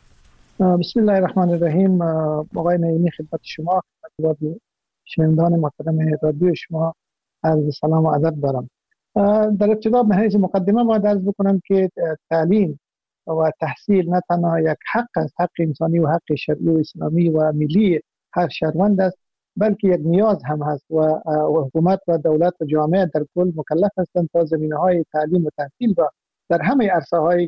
بسم الله الرحمن الرحیم. آقای نعیمی، خدمت شما و شنوندگان محترم رادیو شما عرض سلام و ادب دارم. در ابتدا به حیث مقدمه باید عرض بکنم که تعلیم و تحصیل نه تنها یک حق است، حق انسانی و حق شرعی و اسلامی و ملی هر شهروند است، بلکه یک نیاز هم هست و حکومت و دولت و جامعه در کل مکلف هستند تا زمینه‌های تعلیم و تحصیل را در همه عرصه‌های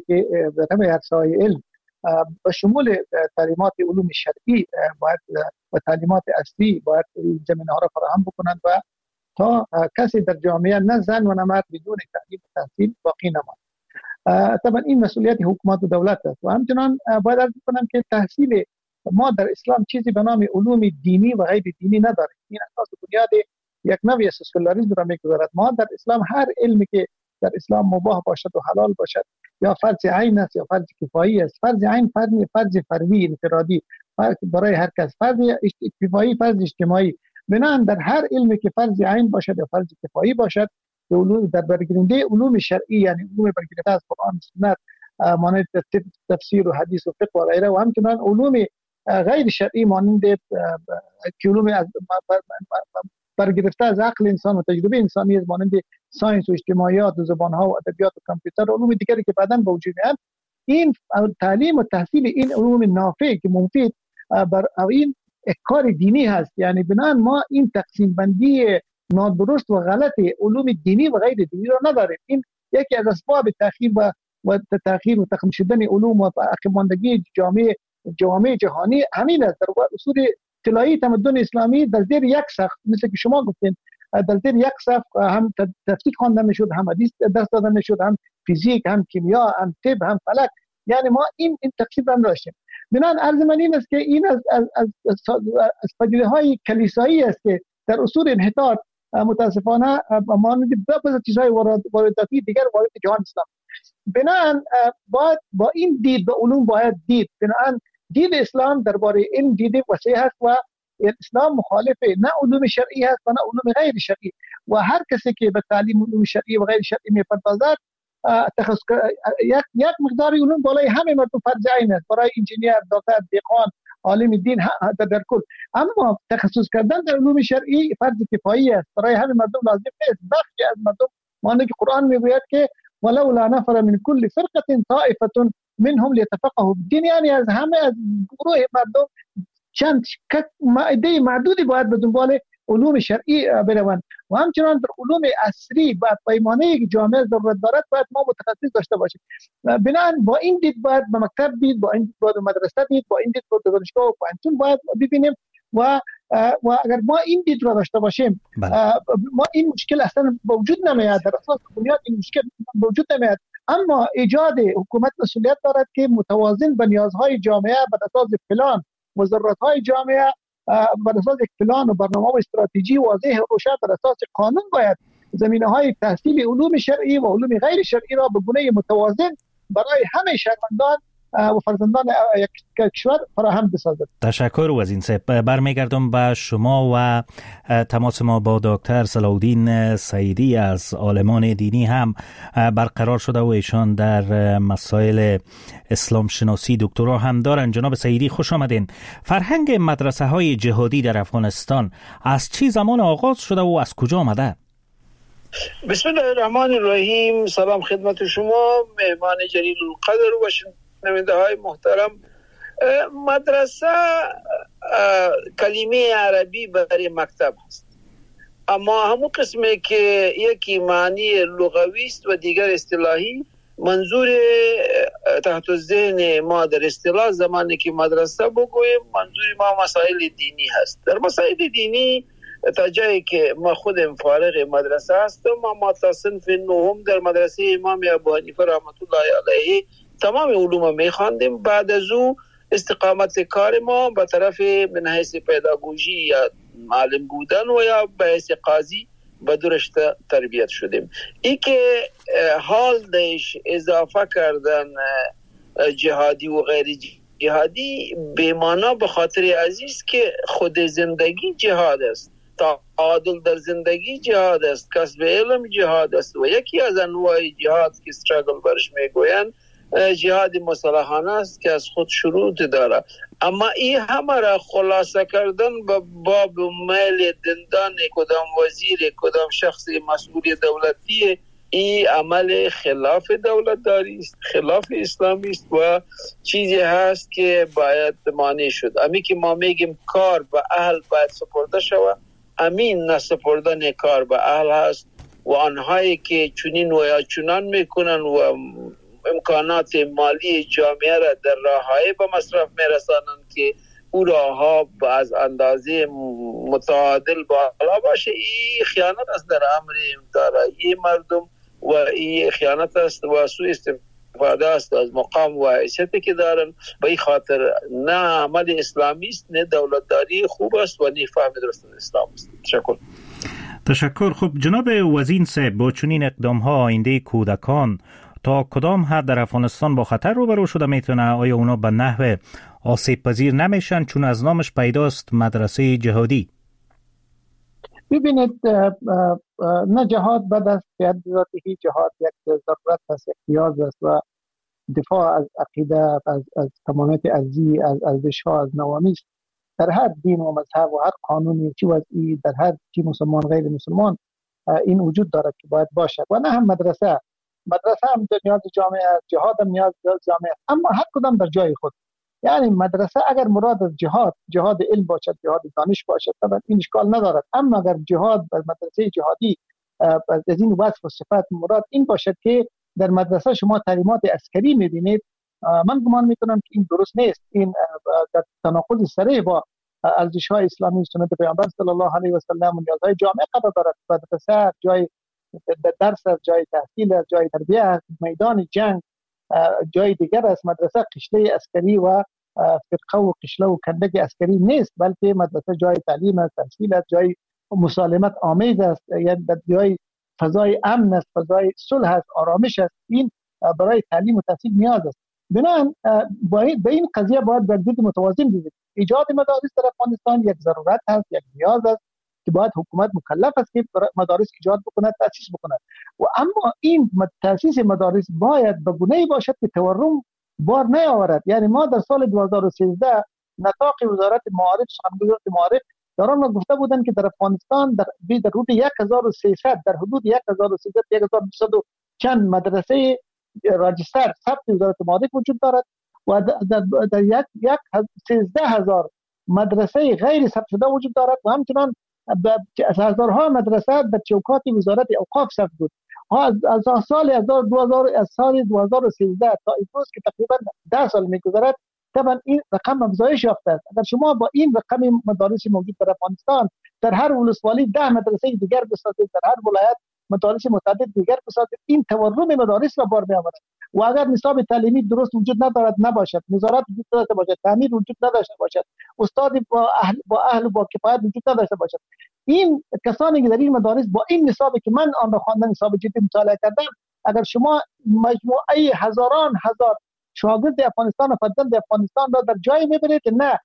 علم به شمول تعلیمات علوم شرعی باید و تعلیمات اصلی باید زمینه‌ها را فراهم بکنند و تا کسی در جامعه نه زن و نه مرد بدون تعلیم و تحصیل باقی نماند. طبعا این مسئولیت حکومت و دولت است و همچنان باید عرض کنم که تحصیل ما در اسلام چیزی به نام علوم دینی و غیر دینی نداریم. این اساس بنیاد یک نوع سکولاریسم را میگذارد. ما در اسلام هر علمی که در اسلام مباح باشد و حلال باشد یا فرض عین است یا فرض کفایی است. فرض عین فرض فردی انفرادی برای هر کس، فرض کفایی فرض اجتماعی. بنابراین در هر علمی که فرض عین باشد یا فرض کفایی باشد در برگیرنده علوم شرعی یعنی علوم برگیرنده از قرآن و سنت مانند تفسیر و حدیث و فقه و غیره و همچنان علوم غیر شرعی مانند علوم برگرفته از عقل انسان و تجربه انسانی مانند ساینس و اجتماعیات و زبان‌ها و ادبیات و کامپیوتر و علوم دیگری که بعداً به وجود میاد، این تعلیم و تحصیل این علوم نافع که مفید بر این کار دینی هست. یعنی بنابراین ما این تقسیم بندی نادرست و غلط علوم دینی و غیر دینی را نداریم. این یکی از اسباب تأخیر و تأخیر و تخم شدن علوم و عقب‌ماندگی جامعه جهانی همین است. در اصول اطلاعی تمدن اسلامی در زیر یک سقف مثل که شما گفتین در زیر یک سقف هم تفسیر خوانده میشد، هم حدیث درس داده میشد، هم فیزیک، هم کیمیا، هم طب، هم فلک. یعنی ما این تقسیم هم داشتیم. بنابراین عرض من این است که این از پدیده‌های کلیسایی است که در اصول انحطاط متاسفانه مانند بعضی چیزهای وارداتی دیگر وارد جهان اسلام. بنابراین با این دید به علوم باید دید. بنابراین دید اسلام درباره این دید وسیع است و اسلام مخالف نه علوم شرعی است و نه علوم غیر شرعی و هر کسی که به تعلیم علوم شرعی و غیر شرعی میپردازد یک مقدار علوم بالای همه مردم فرض عین است برای انجینیر، دکتر، دهقان، عالم دین در کل. اما تخصص کردن در علوم شرعی فرض کفایی است، برای همه مردم لازم نیست. بخشی از مردم مانند که قرآن میگوید که ولولا نفر من كل فرقه طائفه منهم لیتفقهوا فی الدین، یعنی از همه از گروه مردم چند عده معدودی باید به دنبال علوم شرعی بروند و همچنان در علوم عصری با پیمانه که جامعه ضرورت دارد باید ما متخصص داشته باشیم. بنابراین با این دید باید به مکتب دید، با این دید باید به مدرسه دید، با این دید باید به دانشگاه و پوهنتون باید ببینیم و اگر ما این دید را داشته باشیم ما این مشکل اصلا به وجود نمیاد. در اساس بنیاد این مشکل به وجود نمیاد. اما ایجاد حکومت مسئولیت دارد که متوازن به نیازهای جامعه بر اساس پلان و ضرورت‌های جامعه بر اساس یک پلان و برنامه و استراتژی واضح و روشن بر اساس قانون باید زمینه‌های تحصیل علوم شرعی و علوم غیر شرعی را به گونه متوازن برای همه شهروندان و فرزندان یک کشور فراهم بسازد. تشکر وزین صاحب. برمیگردم به شما و تماس ما با دکتر صلاح الدین سعیدی از عالمان دینی هم برقرار شده و ایشان در مسائل اسلام شناسی دکترا هم دارن. جناب سعیدی خوش آمدین. فرهنگ مدرسه های جهادی در افغانستان از چه زمان آغاز شده و از کجا آمده؟ بسم الله الرحمن الرحیم. سلام خدمت شما مهمان جلیل القدر و شنونده های محترم. مدرسه کلمه عربی برای مکتب است، اما همون قسمه که یکی معنی لغوی است و دیگر اصطلاحی. منظور تحت الذهن ما در اصطلاح زمانی که مدرسه بگویم منظور ما مسائل دینی هست. در مسائل دینی تا جایی که ما خودم فارغ مدرسه هستم، ما تا صنف نهم در مدرسه امام ابو حنیفه رحمت الله علیه تمام علوم می‌خواندیم. بعد از او استقامت کار ما به طرف من حیث پداگوژی یا معلم بودن و یا به حیث قاضی به درشت تربیت شدیم. این که حال دهش اضافه کردن جهادی و غیر جهادی به معنا به خاطر عزیز که خود زندگی جهاد است، تعادل در زندگی جهاد است، کسب علم جهاد است و یکی از انواع جهاد که استراگل برش میگوین جهاد مسلحانه است که از خود شروط داره. اما این همه را خلاصه کردن به باب میل دندان کدام وزیر کدام شخص مسئول دولتی، این عمل خلاف دولتداری است، خلاف اسلامی است و چیزی هست که باید مانع شد. امی که ما میگیم کار به اهل باید سپرده شود، امین نسپردن کار به اهل هست و آنهایی که چنین و یا چنان میکنن و امکانات مالی جامعه را در راههای به مصرف میرسانند که او راهها از اندازه متعادل بالا باشه. این خیانت است در امر دارایی مردم و این خیانت است و سوء استفاده است از مقام و حیثیتی که دارن. به این خاطر نه عمل اسلامی است، نه دولتداری خوب است و نه فهم درست اسلام است. تشکر. خب جناب وزین صاحب، با چنین اقدام ها آینده کودکان تا کدام حد در افغانستان با خطر روبرو شده میتونه؟ آیا اونا به نحو آسیب پذیر نمیشن چون از نامش پیداست مدرسه جهادی؟ ببینید، نه جهاد بد است، به حد ذاتی جهاد یک ضرورت است، یک نیاز است و دفاع از عقیده، از تمامیت ارضی، از ارزش‌ها، از نوامیس در هر دین و مذهب و هر قانونی چی وضعی در هر چی مسلمان غیر مسلمان این وجود دارد که باید باشد. و نه هم مدرسه هم نیاز جامعه است، جهاد هم نیاز جامعه است، اما هر کدام در جای خود. یعنی مدرسه اگر مراد از جهاد علم باشد، جهاد دانش باشد، طبعا این اشکال ندارد. اما اگر جهاد در مدرسه جهادی از این وصف و صفات مراد این باشد که در مدرسه شما تعلیمات عسکری می‌بینید، من گمان میکنم که این درست نیست. این در تناقض صریح با ارزش‌های اسلامی، سنت پیامبر صلی الله علیه و سلم و نیازهای جامعه قرار دارد. مدرسه جای درس، جای تحصیل، جای تربیت، میدان جنگ جای دیگر است. مدرسه قشله عسکری و فرقه و قشله و کندک عسکری نیست، بلکه مدرسه جای تعلیم است، تحصیل است، جای مسالمت آمیز است، یعنی جای فضای امن است، فضای صلح است، آرامش است. این برای تعلیم و تحصیل نیاز است. بنابراین به این قضیه باید در دید متوازن دید. ایجاد مدارس در افغانستان یک ضرورت است، یک نیاز است که باید حکومت مکلف است که مدارس ایجاد بکند، تأسیس بکند. و اما این تأسیس مدارس باید به گونه‌ای باشد که تورم بار نیاورد. یعنی ما در سال 2013 نطاق وزارت معارف، سخنگوی وزارت معارف در آن گفته بودند که در افغانستان در حدود 1300 در حدود 1200 چند مدرسه راجستر ثبت وزارت معارف وجود دارد و در 13000 مدرسه غیر ثبت شده وجود دارد و همچنان هزارها مدرسه در چوکات وزارت اوقاف ثبت بود. از سال 2013 تا امروز که تقریبا 10 سال می‌گذرد، طبعا این رقم افزایش یافته است. اگر شما با این رقم مدارس موجود در افغانستان در هر ولسوالی 10 مدرسه دیگر بسازید، در هر ولایت مدارس متعدد دیگر بسازید، این تورم مدارس را بار می‌آورد. و اگر نصاب تعلیمی درست وجود ندارد نباشد، نظارت وجود نداشته باشد، تعمیر وجود نداشته باشد، استاد با اهل با کفایت وجود نداشته باشد، این کسانی که در این مدارس با این نصابی که من آن را خواندم، نصاب جدی مطالعه کردم، اگر شما مجموعه هزاران هزار شاگرد افغانستان و فرزند افغانستان را در جایی می‌برید که نه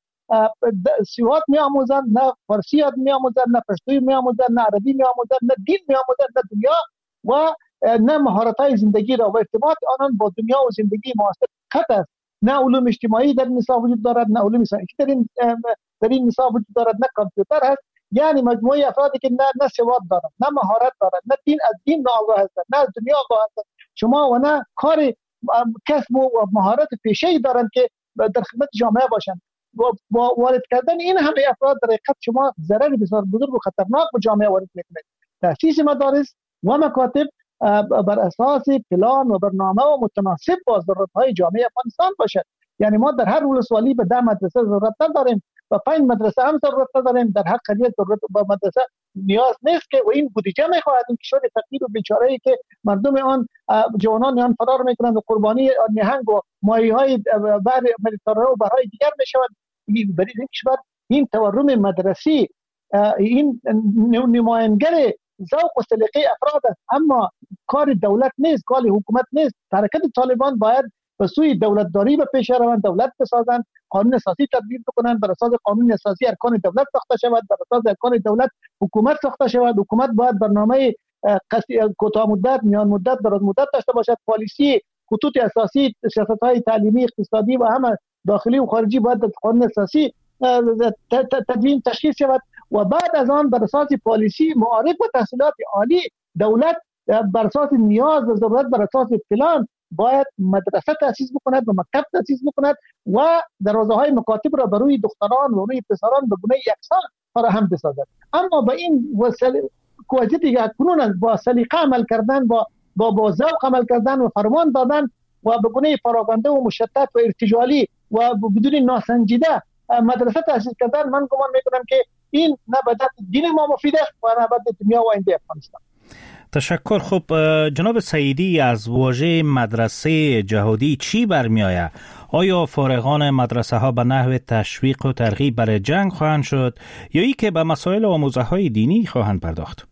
سواد می‌آموزند، نه فارسی یاد می‌آموزند، نه پشتویی می‌آموزند، نه عربی می‌آموزند، نه دین می‌آموزند، نه دنیا و نه مهارت‌های زندگی را و ارتباط آنان با دنیا و زندگی معاصر قطع است. نه علوم اجتماعی در نصاب وجود دارد، نه علوم سنجی در این نصاب وجود دارد، نه کامپیوتر هست. یعنی مجموعه افرادی که نه سواد دارند، نه مهارت دارند، نه دین از دین آگاه هستند، نه از دنیا آگاه هستند شما و نه کار کسب و مهارت پیشه‌ای دارند که در خدمت جامعه باشند. با وارد کردن این همه افراد در حقیقت شما ضرر بسیار بزرگ و خطرناک به جامعه وارد می‌کنید. تأسیس مدارس و مکاتب بر اساس پلان و برنامه و متناسب با ضرورت‌های جامعه افغانستان باشد. یعنی ما در هر ولسوالی به 10 مدرسه ضرورت نداریم و 5 مدرسه هم ضرورت نداریم. در هر قریه ضرورت به مدرسه نیاز نیست که و این بودجه می‌خواهد. این کشور فقیر و بیچاره‌ای که مردم آن جوانان آن فرار می‌کنند و قربانی نهنگ و ماهی‌های بحر مدیترانه و بحرهای دیگر می‌شوند. برای این کشور این تورم مدرسی این نماینگر ذوق و سلیقه افراد است، اما کار دولت نیست، کار حکومت نیست. حرکت طالبان باید به سوی دولتداری به پیش روند، دولت بسازند، قانون اساسی تدبیر بکنند، بر اساس قانون اساسی ارکان دولت ساخته شود، بر اساس ارکان دولت حکومت ساخته شود. حکومت باید برنامه کوتاه مدت، میان مدت، دراز مدت داشته باشد. پالیسی، خطوط اساسی، سیاست‌های تعلیمی، اقتصادی و همه داخلی و خارجی باید در قانون اساسی تدوین تشخیص شود و بعد از آن بر اساس پالیسی معارف و تحصیلات عالی دولت بر اساس نیاز و ضرورت بر اساس پلان باید مدرسه تأسیس بکند و مکتب تأسیس بکند و دروازه‌های مکاتب را برای دختران و روی پسران به گونه یکسان فراهم بسازد. اما با این وضعیتی که کنون با سلیقه عمل کردن، با ذوق عمل کردن و فرمان دادن و به گونه پراکنده و مشتت و ارتجالی و بدون ناسنجیده مدرسه تأسیس کردن، من گمان میکنم که این نه به دین ما مفید است و نه به دنیا و آینده افغانستان. تشکر. خب جناب سعیدی، از واژه مدرسه جهادی چی برمیآید؟ آیا فارغان مدرسه ها به نحو تشویق و ترغیب برای جنگ خواهند شد یا ای که به مسائل آموزه های دینی خواهند پرداخت؟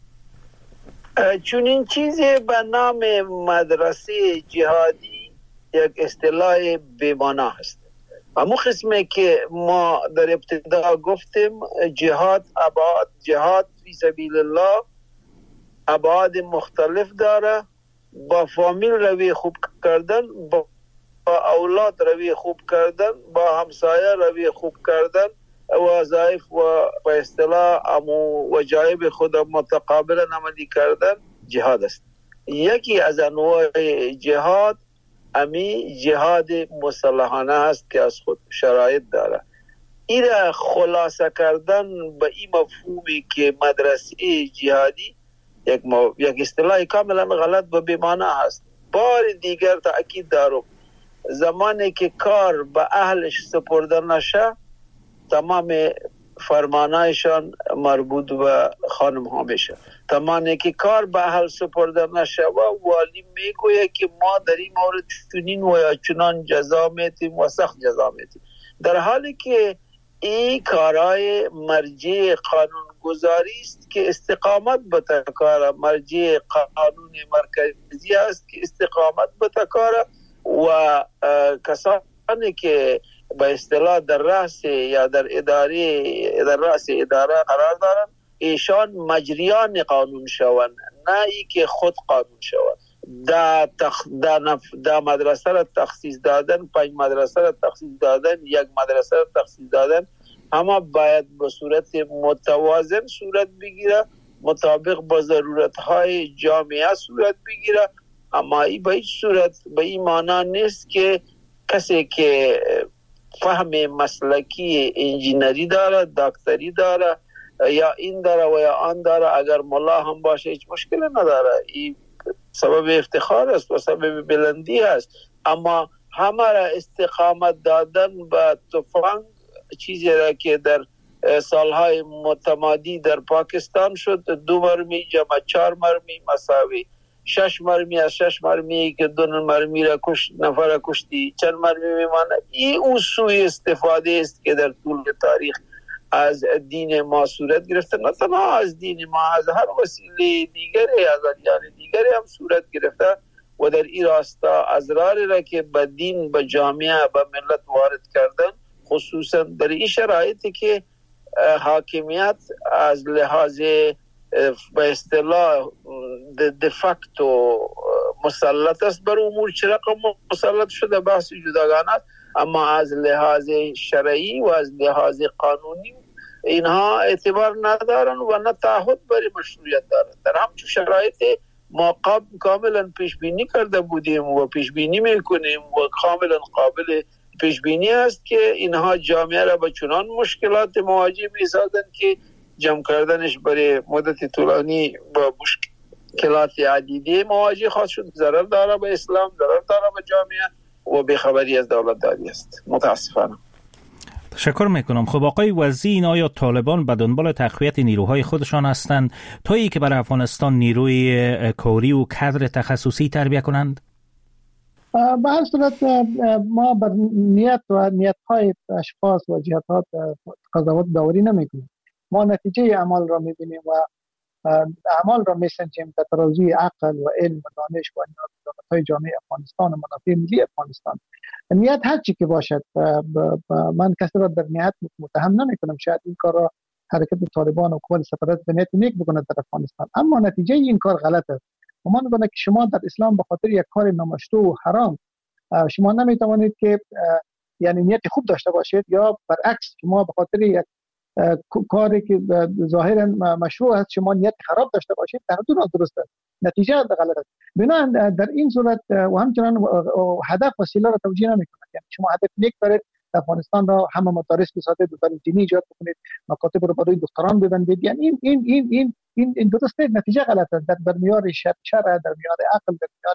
چون این چیزی به نام مدرسه جهادی یک اصطلاح بی‌معنی است. اما قسمی که ما در ابتدا گفتیم، جهاد ابعاد، جهاد فی سبیل الله ابعاد مختلف داره. با فامیل روی خوب کردن، با اولاد روی خوب کردن، با همسایه روی خوب کردن، وظایف و به اصطلاح وجایب خود متقابلا عملی کردن جهاد است. یکی از انواع جهاد امی جهاد مسلحانه است که از خود شرایط داره. این را خلاصه کردن به این مفهومی که مدرسه جهادی یک اصطلاح کاملا غلط و بی‌معنی است. بار دیگر تأکید دارم، زمانی که کار به اهلش سپرده نشه، تمام فرمانایشان مربوط به خانم ها میشه. زمانی که کار به اهل سپرده نشه و والی میگویه که ما در این مورد چنین و یا چنان جزا میتیم و سخت جزا میتیم، در حالی که این کارهای مرجع قانون گذاری است که استقامت به تکاره، مرجع قانون مرکزی است که استقامت به تکاره و کسانی که به اصطلاح در رأس یا در رأس اداره قرار دارن، ایشان مجریان قانون شوند، نه ای که خود قانون شوند. دا مدرسه را تخصیص دادن، 5 مدرسه را تخصیص دادن، 1 مدرسه را تخصیص دادن، اما باید به صورت متوازن صورت بگیره، مطابق با ضرورت های جامعه صورت بگیره. اما این به هیچ صورت به این معنی نیست که کسی که فهم مسلکی انجینری داره، دکتری داره، یا این داره و یا آن داره، اگر ملا هم باشه هیچ مشکل نداره. این سبب افتخار است و سبب بلندی است. اما همه را استقامت دادن به تفنگ، چیزی را که در سالهای متمادی در پاکستان شد، 2 مرمی جمع 4 مرمی مساوی 6 مرمی، از 6 مرمی که 2 مرمی را نفر را کشتی چند مرمی میمانه. این اون سوی استفاده است که در طول تاریخ از دین ما صورت گرفته، نه تنها از دین ما، از هر وسیله دیگری، از ادیان دیگری هم صورت گرفته و در این راستا ازراری را که به دین، به جامعه، به ملت وارد کردن، خصوصا در این شرایطی که حاکمیت از لحاظ به اصطلاح دفکتو مسلط است بر امور، چه رقم مسلط شده بحث جداگانه است، اما از لحاظ شرعی و از لحاظ قانونی اینها اعتبار ندارن و نه تعهد برای مشروعیت دارن. در همچون شرایط ما کاملا پیش بینی کرده بودیم و پیش بینی میکنیم و کاملا قابل پیش بینی است که اینها جامعه را به چنان مشکلات مواجه می‌سازند که جمع کردنش برای مدت طولانی با مشکلات عدیده مواجه خواهد شد. ضرر داره به اسلام، ضرر داره به جامعه و بیخبری از دولت داری است، متاسفانه. تشکر میکنم. خب آقای وزیر، آیا طالبان به دنبال تقویت نیروهای خودشان هستند تا ای که برای افغانستان نیروی کاری و کادر تخصصی تربیت کنند؟ به هر صورت ما بر نیت و نیت‌های اشخاص و جهات قضاوت داوری نمی‌کنیم. ما نتیجه اعمال را می‌بینیم و اعمال را می‌سنجیم به ترازوی عقل و علم و دانش و نیازهای جامعه افغانستان و منافع ملی افغانستان. نیت هر چی که باشد، من کسی را در نیت متهم نمی‌کنم. شاید این کار را حرکت طالبان و قوات سفارت به نیت نیک بکنند در افغانستان، اما نتیجه این کار غلط است. ما می‌گویم که شما در اسلام به خاطر یک کار نامشروع و حرام شما نمی‌توانید که یعنی نیت خوب داشته باشید، یا برعکس شما به خاطر یک کاری که ظاهرا مشروع است شما نیت خراب داشته باشید، در دو درست است، نتیجه غلط است. بنابراین در این صورت و همچنان هدف وسیله را توجیه نمی‌کنید. یعنی شما هدف نیک دارید، افغانستان را همه مدارس بسازید، دکتران دینی ایجاد بکنید، مکاتب رو برای دکتران ببندید، یعنی این درست نتیجه غلط است. در میار شرع، در میار عقل، در میار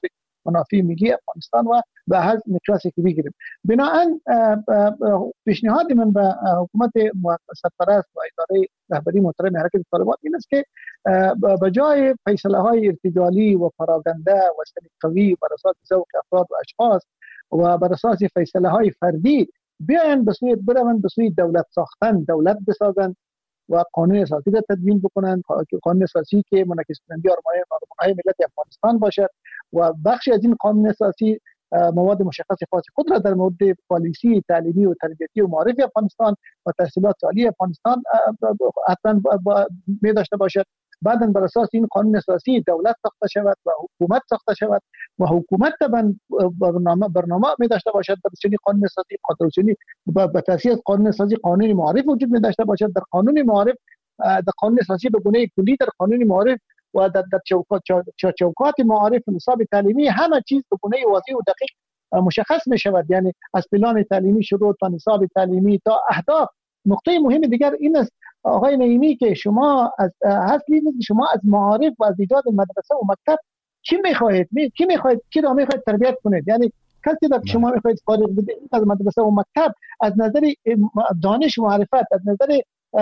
منافع ملی افغانستان و به حل مقیاسی که بگیریم. بنابراین پیشنهاد من به حکومت سرپرست و اداره رهبری محترم حرکت طالبان این است که به جای فیصله های ارتجالی و پراگنده و سری قوی بر اساس ذوق افراد و اشخاص و بر اساس فیصله های فردی بیاین برون به سوی دولت ساختن، دولت بسازن و قانون اساسی را تدوین بکنند، قانون اساسی که منعکس کننده آرمان‌های ملت افغانستان باشد و بخشی از این قانون اساسی مواد مشخص خاص خود را در مورد پالیسی تعلیمی و تربیتی و معرفی افغانستان و تحصیلات عالی افغانستان حتما می داشته باشد. بعداً بر اساس این قانون اساسی دولت ساخته شود و حکومت ساخته شود و حکومت برنامه می داشته باشد در چنین قانون اساسی قانونی به تأسیس قانون اساسی قانون معرف وجود می داشته باشد. در قانون معرف در قانون اساسی به گونه کلی در قانون معرف و در چوکات معارف و نصاب تعلیمی همه چیز به گونه واضح و دقیق مشخص می شود. یعنی از پلان تعلیمی شروع تا نصاب تعلیمی تا اهداف. نقطه مهم دیگر این است آقای نعیمی که شما از اصلی شما از معارف و از ایجاد مدرسه و مکتب چی میخواهید؟ کی را میخواهید تربیت کنید؟ یعنی کسی که شما میخواهید فارغ بدهید از مدرسه و مکتب از نظر دانش و معرفت، از نظر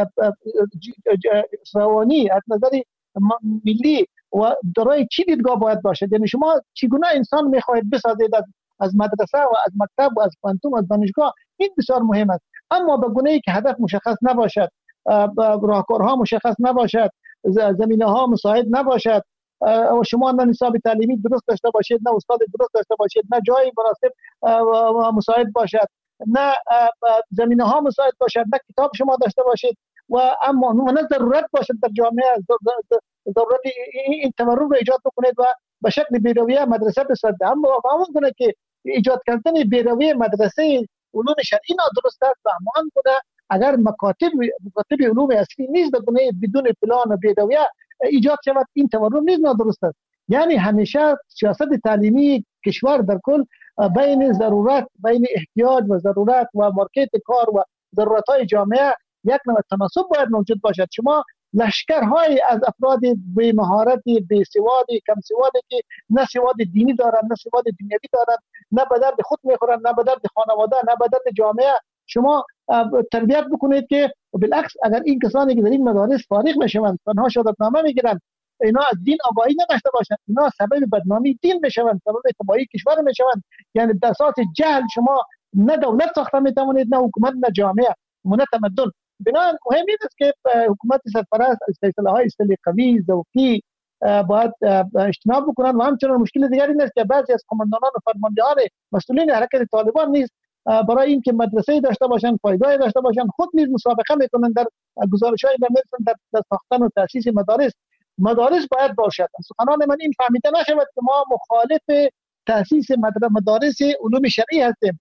روانی، از نظر ملی و دارای چی دیدگاه باید باشد؟ یعنی شما چگونه انسان میخواهید بسازید از مدرسه و از مکتب و از پانتون و از دانشگاه؟ این بسیار مهم است. اما به گونه‌ای که هدف مشخص نباشد، راهکارها مشخص نباشد، زمینه‌ها مساعد نباشد و شما نه نصاب تعلیمی درست داشته باشید، نه استاد درست داشته باشید، نه جایی مناسب مساعد باشد، نه زمینه‌ها مساعد باشد، نه کتاب شما داشته باشید و اما نه ضرورت باشد در جامعه ضرورت این تورم رو ایجاد بکنید و به شکل بیرویه مدرسه بسازید. اما همون گونه که ایجاد کردن بیرویه مدرسه علوم شرعی نادرست است و همان گونه اگر مکاتب علوم اصلی نیست به گونه بدون پلان و بیرویه ایجاد شود این تورم نیز نادرست است. یعنی همیشه سیاست تعلیمی کشور در کل بین ضرورت، بین احتیاج و ضرورت و مارکت کار و ضرورت‌های جامعه یک نوع تناسب باید موجود باشد. شما لشکرهای از افراد بی مهارتی، بی سوادی، کم سوادی که نه سواد دینی دارند، نه سواد دنیوی دارند، نه به درد خود میخورند، نه به درد خانواده، نه به درد جامعه شما تربیت بکنید که بالعکس اگر این کسانی که در این مدارس فارغ میشوند تنها شهادتنامه میگیرند اینا از دین آگاهی نداشته باشند، اینا سبب بدنامی دین میشوند، سبب تباهی کشور میشوند. یعنی در اساس جهل شما نه دولت ساخته میتوانید، نه حکومت، نه جامعه، نه تمدن. بنابراین مهم است که حکومت سرپرست از فیصله‌های اصطلاحی قوی ذوقی باید اجتناب بکنند و همچنین مشکل دیگری این است که بعضی از قماندانان و فرماندهان مسئولین حرکت طالبان نیز برای اینکه مدرسه داشته باشند، پایگاه داشته باشند، خود نیز مسابقه میکنند در گزارش‌های در ساختن و تأسیس مدارس باید باشد. سخنان من این فهمیده نشود که ما مخالف تأسیس مدارس علوم شرعی هستیم.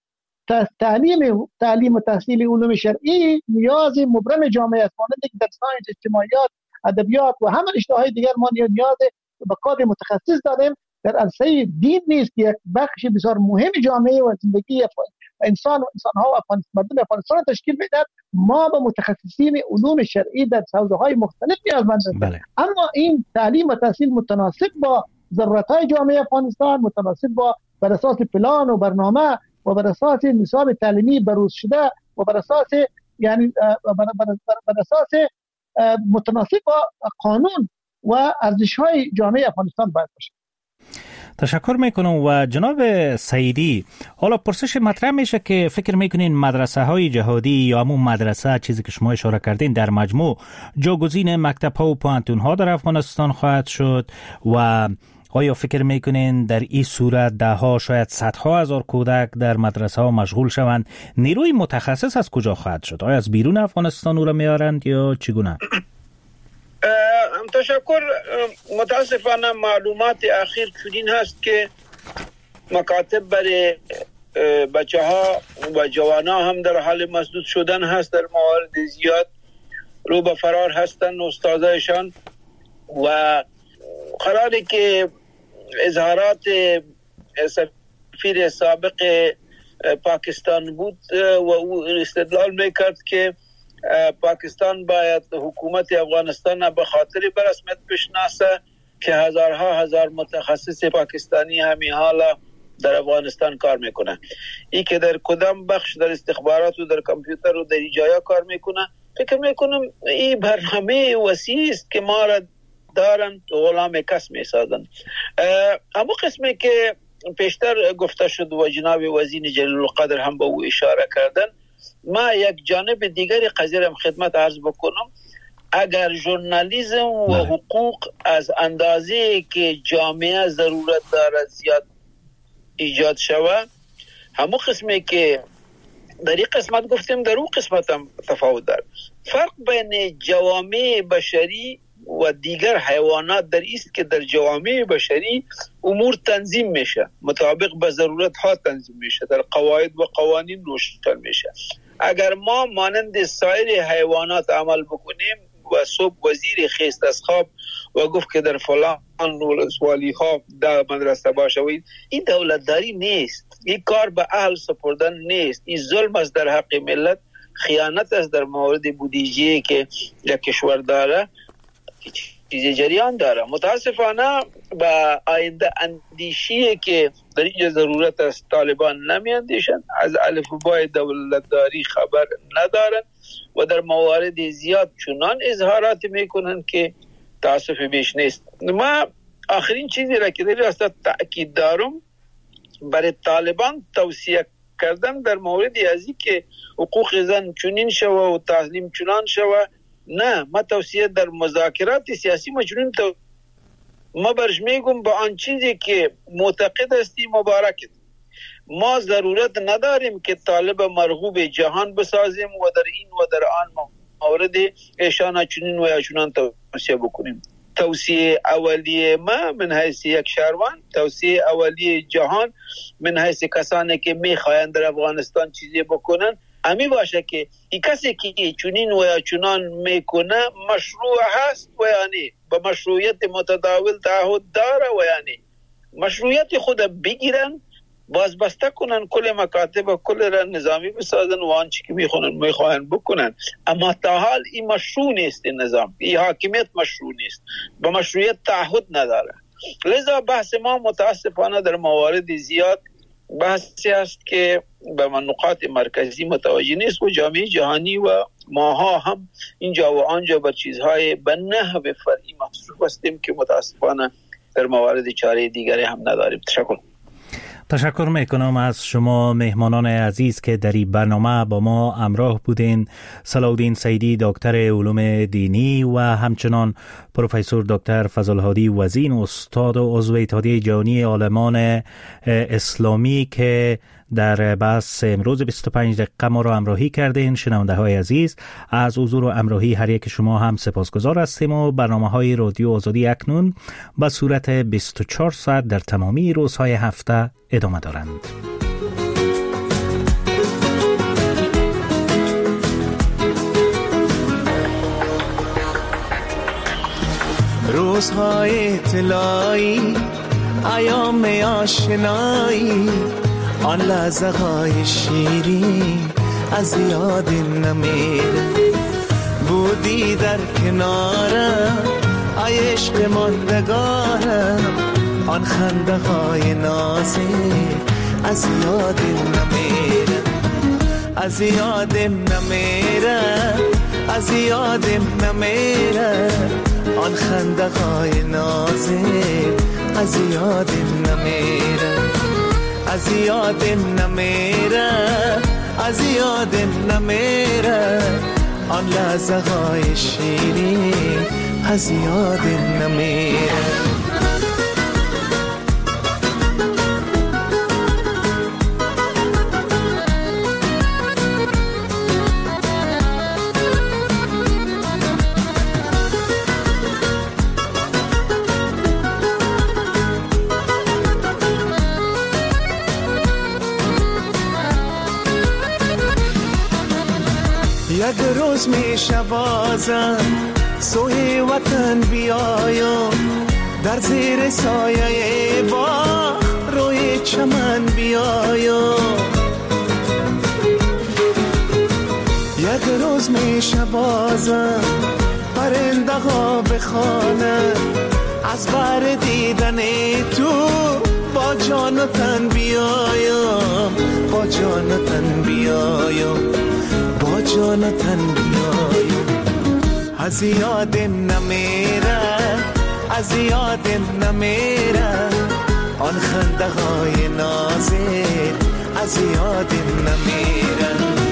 تعلیم و تحصیل علوم شرعی نیاز مبرم جامعه است. مانند که در ساینس، اجتماعیات، ادبیات و همه رشته‌های دیگر ما نیاز به کادر متخصص داریم. در عرصه دین نیست که یک بخش بسیار مهم جامعه و زندگی انسان‌ها و مردم افغانستان تشکیل میدهد. ما به متخصصین علوم شرعی در حوزه‌های مختلف نیازمند هستیم. اما این تعلیم و تحصیل متناسب با ضرورت‌های جامعه افغانستان، متناسب با بر اساس پلان و برنامه و بر اساس نصاب تعلیمی بروز شده و بر اساس یعنی بر اساس متناسب با قانون و ارزش‌های جامعه افغانستان باید باشه. تشکر میکنم. و جناب سعیدی، حالا پرسش مطرح میشه که فکر میکنین مدرسه های جهادی یا همون مدرسه چیزی که شما اشاره کردین در مجموع جاگزین مکتب ها و پانتون ها در افغانستان خواهد شد و آیا فکر میکنین در این صورت ده ها شاید صدها هزار کودک در مدرسه ها مشغول شوند؟ نیروی متخصص از کجا خواهد شد؟ آیا از بیرون افغانستان او را میارند یا چگونه؟ تشکر. متاسفانه معلومات اخیر چنین هست که مکاتب برای بچه ها و جوان ها هم در حال مسدود شدن هست، در موارد زیاد رو به فرار هستند استادایشان و قراره که اظهارات سفیر سابق پاکستان بود و او استدلال میکرد که پاکستان باید حکومت افغانستان به خاطر به رسمیت بشناسه که هزار متخصص پاکستانی همین حالا در افغانستان کار میکنه. این که در کدام بخش در استخبارات و در کامپیوتر و در جایا کار میکنه، فکر میکنم این برنامه وسیع است که ما را دارن غلام کس میسازن. اما قسمی که پیشتر گفته شد و جناب وزیر جلیل القدر هم به او اشاره کردن، ما یک جانب دیگری قضیه را خدمت عرض بکنم. اگر ژورنالیسم و حقوق از اندازه که جامعه ضرورت داره زیاد ایجاد شود، همون قسمی که در این قسمت گفتیم در اون قسمت هم تفاوت داره. فرق بین جوامع بشری و دیگر حیوانات در است که در جوامع بشری امور تنظیم میشه، مطابق به ضرورت ها تنظیم میشه، در قواعد و قوانین روشن میشه. اگر ما مانند سایر حیوانات عمل بکنیم و صبح وزیر خیست از خواب و گفت که در فلان ولسوالی ها در مدرسه باشوید، این دولتداری نیست، این کار به اهل سپردن نیست، این ظلم است در حق ملت، خیانت است در مورد بودجه که یک کشور داره، چیز جریان داره. متاسفانه با آینده اندیشی که در اینجا ضرورت است طالبان نمی اندیشن، از الفبای دولتداری خبر ندارن و در موارد زیاد چنان اظهارات میکنن که تاسف بیش نیست. ما آخرین چیزی را که در راست تأکید دارم، برای طالبان توصیه کردن در موردی ازی که حقوق زن چنین شوه و تعلیم چنان شوه، نه، ما توصیه در مذاکرات سیاسی مجنون ما برش میگم با آن چیزی که معتقد هستی مبارکت. ما ضرورت نداریم که طالب مرغوب جهان بسازیم و در این و در آن مورد ایشان چنین و چنان توصیه بکنیم. توصیه اولیه ما من حیث یک شهروند، توصیه اولیه جهان من حیث کسانی که میخواین در افغانستان چیزی بکنن امی باشه که این کسی که چنین و یا چنان میکنه مشروع هست و یعنی با مشروعیت متداول تعهد داره و یعنی مشروعیت خود بگیرن، بازبسته کنن، کل مکاتب کل را نظامی بسازن و آنچه که میخواهن بکنن. اما تا حال این مشروع نیست، این نظام، این حاکمیت مشروع نیست، با مشروعیت تعهد نداره. لذا بحث ما متاسفانه در موارد زیاد بحثی است که به نقاط مرکزی متوجه نیست و جامعه جهانی و ماها هم اینجا و آنجا بر چیزهای به نحو فرعی مصروف هستیم که متاسفانه در موارد چاره دیگری هم نداریم. تشکر میکنم از شما مهمانان عزیز که در این برنامه با ما همراه بودین. صلاح‌الدین سیدی دکتر علوم دینی و همچنان پروفسور دکتر فضل‌الهادی وزین استاد و عضو اتحادیه جهانی عالمان اسلامی که در بحث امروز 25 دقیقه ما را همراهی کردین. شنونده های عزیز از حضور و همراهی هر یک شما هم سپاسگزار هستیم و برنامه های رادیو آزادی اکنون به صورت 24 ساعت در تمامی روزهای هفته ادامه دارند. روزهای طلایی، ایام آشنایی، آن لحظه های شیرین از یاد نمیره، بودی در کنارم ای عشق ماندگارم، آن خنده های نازک از یاد نمیره، از یادم نمیره، از یادم نمیره، آن خنده های نازک از یادم نمیره، از یادم نمیره، از یادم نمیره، آن لحظه های شیرین از یادم نمیره. یک روز میشه بازم سوی وطن بیایم، در زیر سایه باغ روی چمن بیایم، یک روز میشه بازم پرنده ها بخوانند از بر دیدن تو با جان و تن بیایم، با جان و تن بیایم، با جان و تن بیایم. از یاد نمیره، از یاد نمیره آن خنده های نازت، از یاد نمیره.